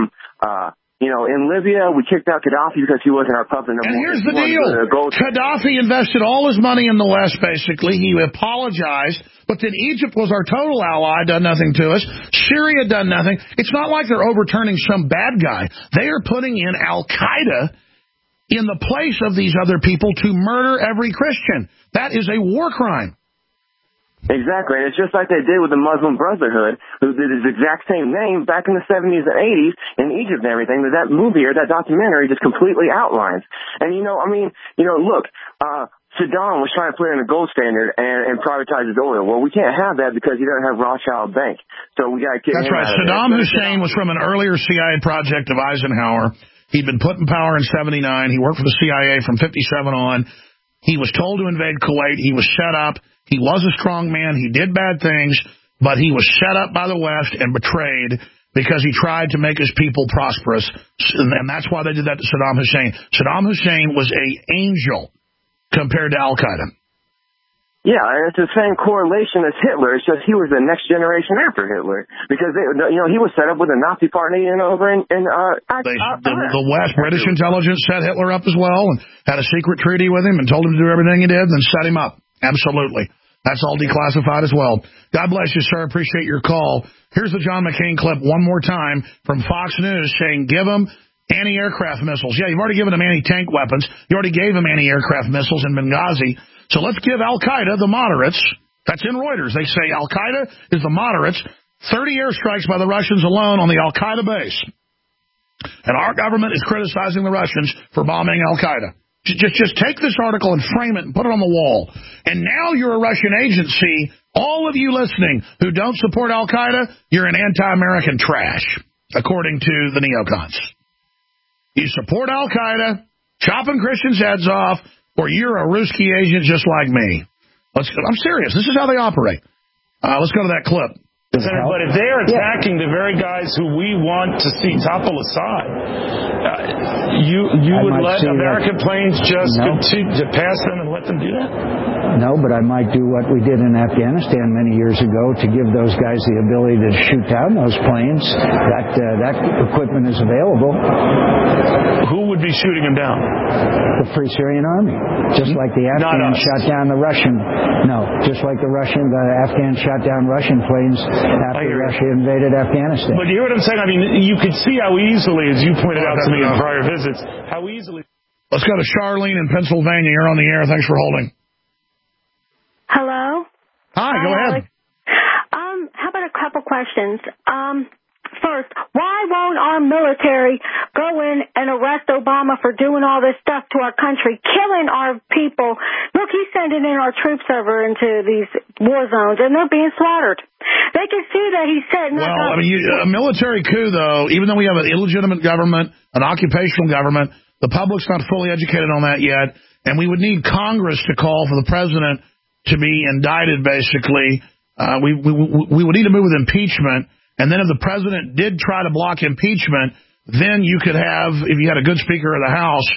you know, in Libya, we kicked out Gaddafi because he wasn't our puppet no more. And here's the deal. Gaddafi invested all his money in the West, basically. He apologized, but then Egypt was our total ally, done nothing to us. Syria done nothing. It's not like they're overturning some bad guy. They are putting in Al-Qaeda in the place of these other people to murder every Christian. That is a war crime. Exactly. And it's just like they did with the Muslim Brotherhood, who did his exact same name back in the 70s and 80s in Egypt and everything, that movie or that documentary just completely outlines. And, you know, I mean, you know, look, Saddam was trying to put in a gold standard and privatize his oil. Well, we can't have that because he doesn't have Rothschild Bank. So we got to get him out of there. Saddam Hussein was from an earlier CIA project of Eisenhower. He'd been put in power in 79. He worked for the CIA from 57 on. He was told to invade Kuwait. He was set up. He was a strong man. He did bad things, but he was set up by the West and betrayed because he tried to make his people prosperous. And that's why they did that to Saddam Hussein. Saddam Hussein was an angel compared to Al-Qaeda. Yeah, and it's the same correlation as Hitler. It's just he was the next generation after Hitler because you know, he was set up with a Nazi party over in the West. British intelligence set Hitler up as well and had a secret treaty with him and told him to do everything he did, and then set him up. Absolutely. That's all declassified as well. God bless you, sir. Appreciate your call. Here's the John McCain clip one more time from Fox News saying, give them anti-aircraft missiles. Yeah, you've already given them anti-tank weapons. You already gave them anti-aircraft missiles in Benghazi. So let's give Al-Qaeda, the moderates, that's in Reuters. They say Al-Qaeda is the moderates, 30 airstrikes by the Russians alone on the Al-Qaeda base. And our government is criticizing the Russians for bombing Al-Qaeda. Just take this article and frame it and put it on the wall. And now you're a Russian agency. All of you listening who don't support Al-Qaeda, you're an anti-American trash, according to the neocons. You support Al-Qaeda, chopping Christians' heads off, or you're a Ruski agent just like me. I'm serious. This is how they operate. Let's go to that clip. But if they're attacking the very guys who we want to see topple Assad, you would let American planes just continue to pass them and let them do that? No, but I might do what we did in Afghanistan many years ago to give those guys the ability to shoot down those planes. That equipment is available. Who would be shooting them down? The Free Syrian Army. Just like the Afghans shot down the Russian. No, just like the Afghans shot down Russian planes after Russia invaded Afghanistan. But you hear what I'm saying? I mean, you could see how easily, as you pointed out to me in prior visits, how easily. Let's go to Charlene in Pennsylvania. You're on the air. Thanks for holding. Hello? Hi, go ahead. How about a couple questions? First, why won't our military go in and arrest Obama for doing all this stuff to our country, killing our people? Look, he's sending in our troops over into these war zones, and they're being slaughtered. They can see that he's setting up. Well, I mean, a military coup, though, even though we have an illegitimate government, an occupational government, the public's not fully educated on that yet, and we would need Congress to call for the president to be indicted, basically. We would need to move with impeachment. And then if the president did try to block impeachment, then you could have, if you had a good Speaker of the House,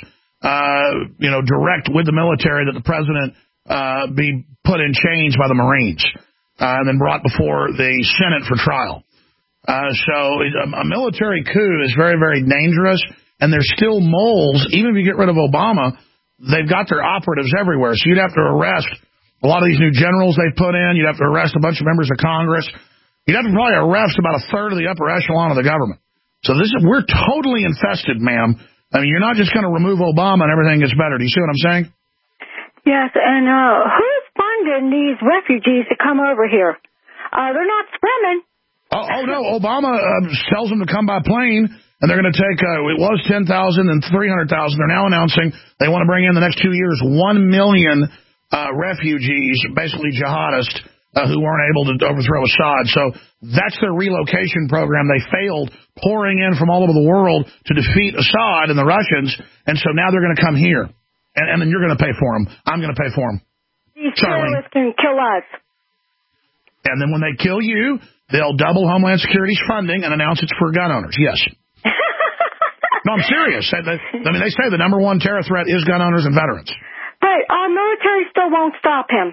direct with the military that the president be put in chains by the Marines and then brought before the Senate for trial. So a military coup is very, very dangerous, and there's still moles. Even if you get rid of Obama, they've got their operatives everywhere. So you'd have to arrest A lot of these new generals they put in, you'd have to arrest a bunch of members of Congress. You'd have to probably arrest about a third of the upper echelon of the government. So we're totally infested, ma'am. I mean, you're not just going to remove Obama and everything gets better. Do you see what I'm saying? Yes, and who's funding these refugees to come over here? They're not swimming. Oh no, Obama tells them to come by plane, and they're going to take, it was 10,000 and 300,000. They're now announcing they want to bring in the next 2 years 1 million refugees, basically jihadists, who weren't able to overthrow Assad. So that's their relocation program. They failed pouring in from all over the world to defeat Assad and the Russians, and so now they're going to come here. And then you're going to pay for them. I'm going to pay for them. These terrorists can kill us. And then when they kill you, they'll double Homeland Security's funding and announce it's for gun owners. Yes. No, I'm serious. I mean, they say the number one terror threat is gun owners and veterans. But our military still won't stop him.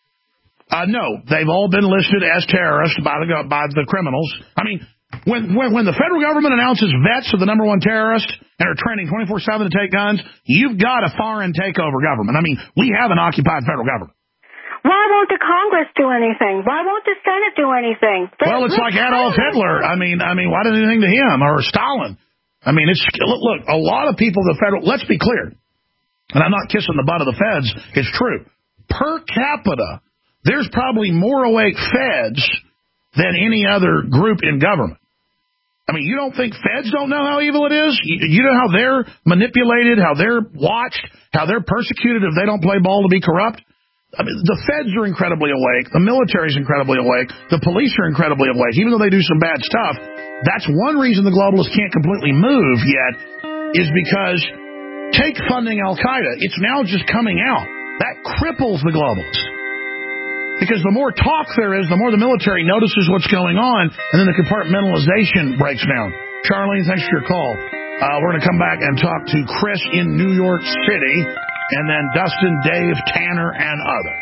No, they've all been listed as terrorists by the criminals. I mean, when the federal government announces vets are the number one terrorist and are training 24/7 to take guns, you've got a foreign takeover government. I mean, we have an occupied federal government. Why won't the Congress do anything? Why won't the Senate do anything? Well, it's like Adolf Hitler. I mean, why did anything to him or Stalin? I mean, look, a lot of people, let's be clear, and I'm not kissing the butt of the feds, it's true. Per capita, there's probably more awake feds than any other group in government. I mean, you don't think feds don't know how evil it is? You know how they're manipulated, how they're watched, how they're persecuted if they don't play ball to be corrupt? I mean, the feds are incredibly awake. The military's incredibly awake. The police are incredibly awake. Even though they do some bad stuff, that's one reason the globalists can't completely move yet, is because take funding Al-Qaeda. It's now just coming out. That cripples the globalists. Because the more talk there is, the more the military notices what's going on, and then the compartmentalization breaks down. Charlene, thanks for your call. We're going to come back and talk to Chris in New York City, and then Dustin, Dave, Tanner, and others.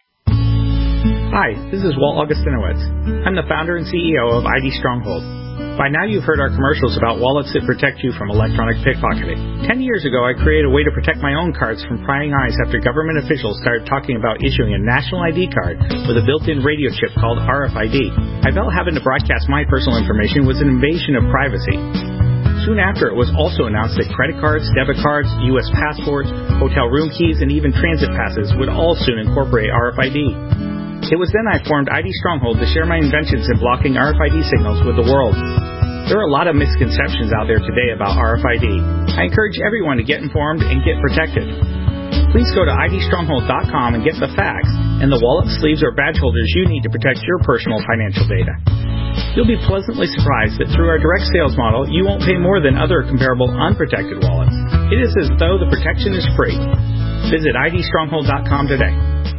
Hi, this is Walt Augustinowitz. I'm the founder and CEO of ID Stronghold. By now you've heard our commercials about wallets that protect you from electronic pickpocketing. 10 years ago, I created a way to protect my own cards from prying eyes after government officials started talking about issuing a national ID card with a built-in radio chip called RFID. I felt having to broadcast my personal information was an invasion of privacy. Soon after, it was also announced that credit cards, debit cards, U.S. passports, hotel room keys, and even transit passes would all soon incorporate RFID. It was then I formed ID Stronghold to share my inventions in blocking RFID signals with the world. There are a lot of misconceptions out there today about RFID. I encourage everyone to get informed and get protected. Please go to idstronghold.com and get the facts and the wallet, sleeves, or badge holders you need to protect your personal financial data. You'll be pleasantly surprised that through our direct sales model, you won't pay more than other comparable unprotected wallets. It is as though the protection is free. Visit idstronghold.com today.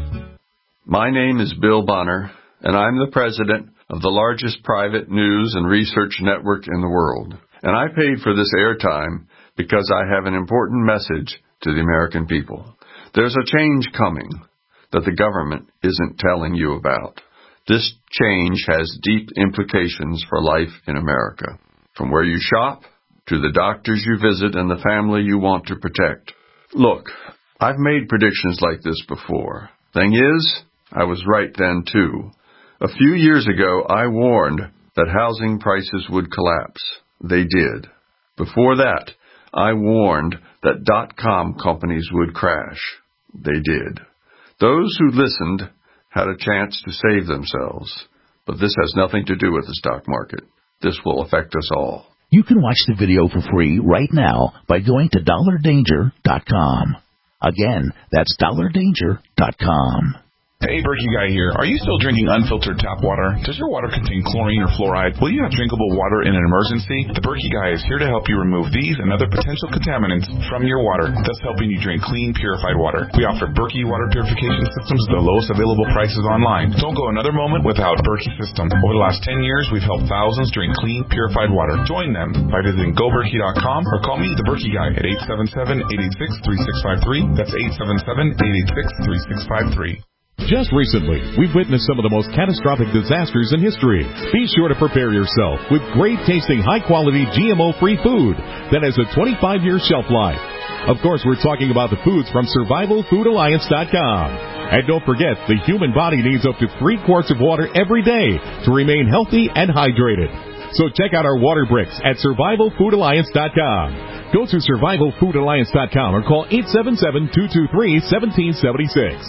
My name is Bill Bonner, and I'm the president of the largest private news and research network in the world. And I paid for this airtime because I have an important message to the American people. There's a change coming that the government isn't telling you about. This change has deep implications for life in America, from where you shop to the doctors you visit and the family you want to protect. Look, I've made predictions like this before. Thing is, I was right then, too. A few years ago, I warned that housing prices would collapse. They did. Before that, I warned that .com companies would crash. They did. Those who listened had a chance to save themselves. But this has nothing to do with the stock market. This will affect us all. You can watch the video for free right now by going to DollarDanger.com. Again, that's DollarDanger.com. Hey, Berkey Guy here. Are you still drinking unfiltered tap water? Does your water contain chlorine or fluoride? Will you have drinkable water in an emergency? The Berkey Guy is here to help you remove these and other potential contaminants from your water, thus helping you drink clean, purified water. We offer Berkey water purification systems at the lowest available prices online. Don't go another moment without Berkey system. Over the last 10 years, we've helped thousands drink clean, purified water. Join them by visiting GoBerkey.com or call me, the Berkey Guy, at 877-886-3653. That's 877-886-3653. Just recently, we've witnessed some of the most catastrophic disasters in history. Be sure to prepare yourself with great-tasting, high-quality, GMO-free food that has a 25-year shelf life. Of course, we're talking about the foods from SurvivalFoodAlliance.com. And don't forget, the human body needs up to 3 quarts of water every day to remain healthy and hydrated. So check out our water bricks at SurvivalFoodAlliance.com. Go to SurvivalFoodAlliance.com or call 877-223-1776.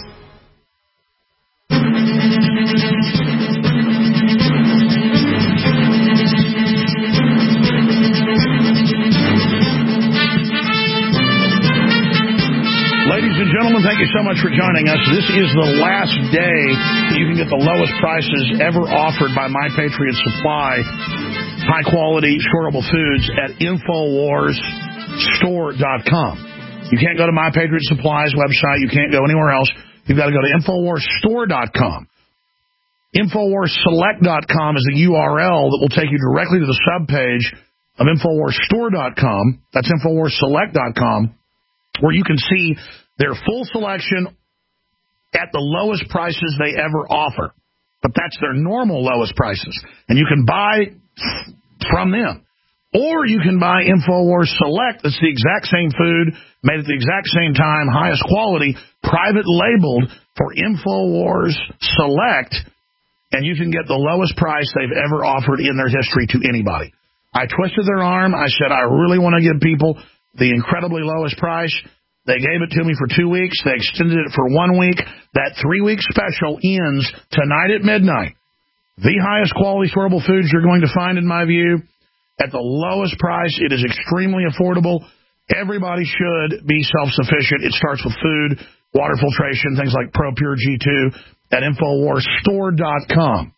Ladies and gentlemen, thank you so much for joining us. This is the last day you can get the lowest prices ever offered by My Patriot Supply. High-quality, storable foods at InfoWarsStore.com. You can't go to My Patriot Supply's website. You can't go anywhere else. You've got to go to InfoWarsStore.com. InfoWarsSelect.com is the URL that will take you directly to the subpage of InfoWarsStore.com. That's InfoWarsSelect.com, where you can see their full selection at the lowest prices they ever offer. But that's their normal lowest prices. And you can buy from them. Or you can buy InfoWars Select. That's the exact same food, made at the exact same time, highest quality, private labeled for InfoWars Select, and you can get the lowest price they've ever offered in their history to anybody. I twisted their arm. I said, I really want to give people the incredibly lowest price. They gave it to me for 2 weeks. They extended it for 1 week. That 3-week special ends tonight at midnight. The highest quality storable foods you're going to find, in my view, at the lowest price. It is extremely affordable. Everybody should be self-sufficient. It starts with food, water filtration, things like ProPure G2 at InfoWarsStore.com.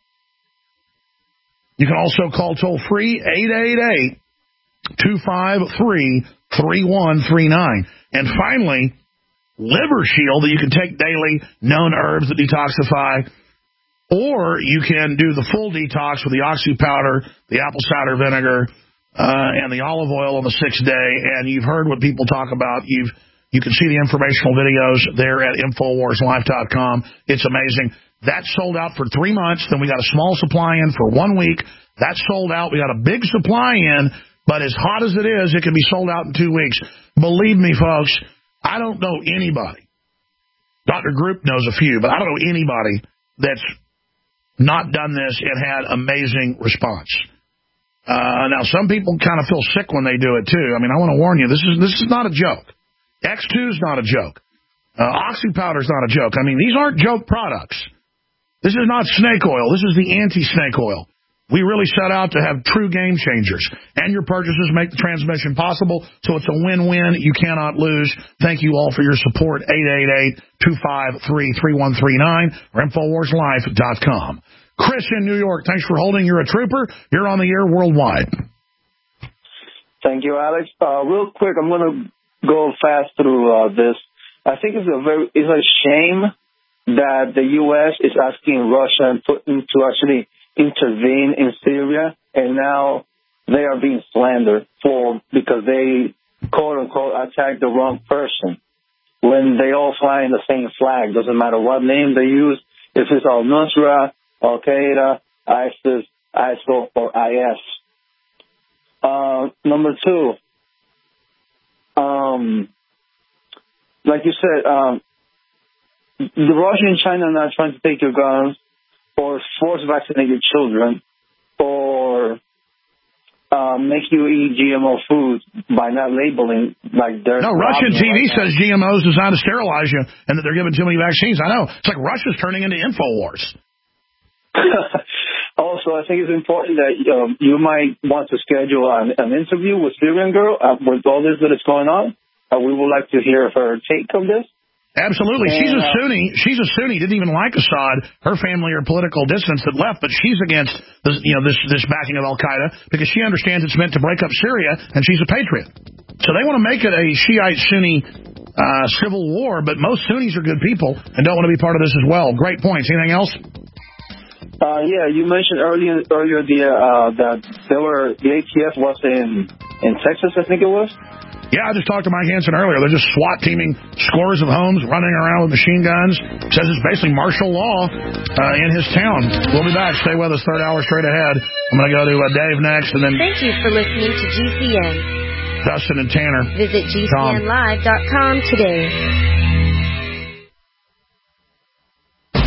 You can also call toll-free 888-253-3139. And finally, Liver Shield that you can take daily, known herbs that detoxify. Or you can do the full detox with the oxy powder, the apple cider vinegar, and the olive oil on the 6th day. And you've heard what people talk about. You can see the informational videos there at InfoWarsLife.com. It's amazing. That sold out for 3 months. Then we got a small supply in for 1 week. That sold out. We got a big supply in, but as hot as it is, it can be sold out in 2 weeks. Believe me, folks, I don't know anybody. Dr. Group knows a few, but I don't know anybody that's not done this and had amazing response. Now, some people kind of feel sick when they do it, too. I mean, I want to warn you, this is not a joke. X2 is not a joke. Oxy powder is not a joke. I mean, these aren't joke products. This is not snake oil. This is the anti-snake oil. We really set out to have true game changers. And your purchases make the transmission possible, so it's a win-win. You cannot lose. Thank you all for your support. 888-253-3139 or InfoWarsLife.com. Chris in New York, thanks for holding. You're a trooper. You're on the air worldwide. Thank you, Alex. Real quick, I'm going to go fast through this. I think it's a shame that the U.S. is asking Russia and Putin to actually intervene in Syria, and now they are being slandered because they, quote-unquote, attacked the wrong person when they all fly in the same flag. Doesn't matter what name they use, if it's al-Nusra, Al-Qaeda, ISIS, ISIL, or IS. Number two, like you said, the Russia and China are not trying to take your guns or force vaccinate your children or make you eat GMO foods by not labeling like they're... No, Russian TV says GMOs designed to sterilize you and that they're giving too many vaccines. I know. It's like Russia's turning into InfoWars. Also, I think it's important that you might want to schedule an interview with Syrian Girl with all this that is going on. We would like to hear her take on this. Absolutely. And, she's a Sunni. Didn't even like Assad. Her family are political dissidents that left, but she's against this backing of Al-Qaeda because she understands it's meant to break up Syria, and she's a patriot. So they want to make it a Shiite-Sunni civil war, but most Sunnis are good people and don't want to be part of this as well. Great points. Anything else? Yeah, you mentioned earlier that the ATF was in Texas, I think it was. Yeah, I just talked to Mike Hansen earlier. They're just SWAT teaming scores of homes, running around with machine guns. Says it's basically martial law in his town. We'll be back. Stay with us. Third hour straight ahead. I'm going to go to Dave next, and then Thank you for listening to GCN. Dustin and Tanner. Visit GCNlive.com today.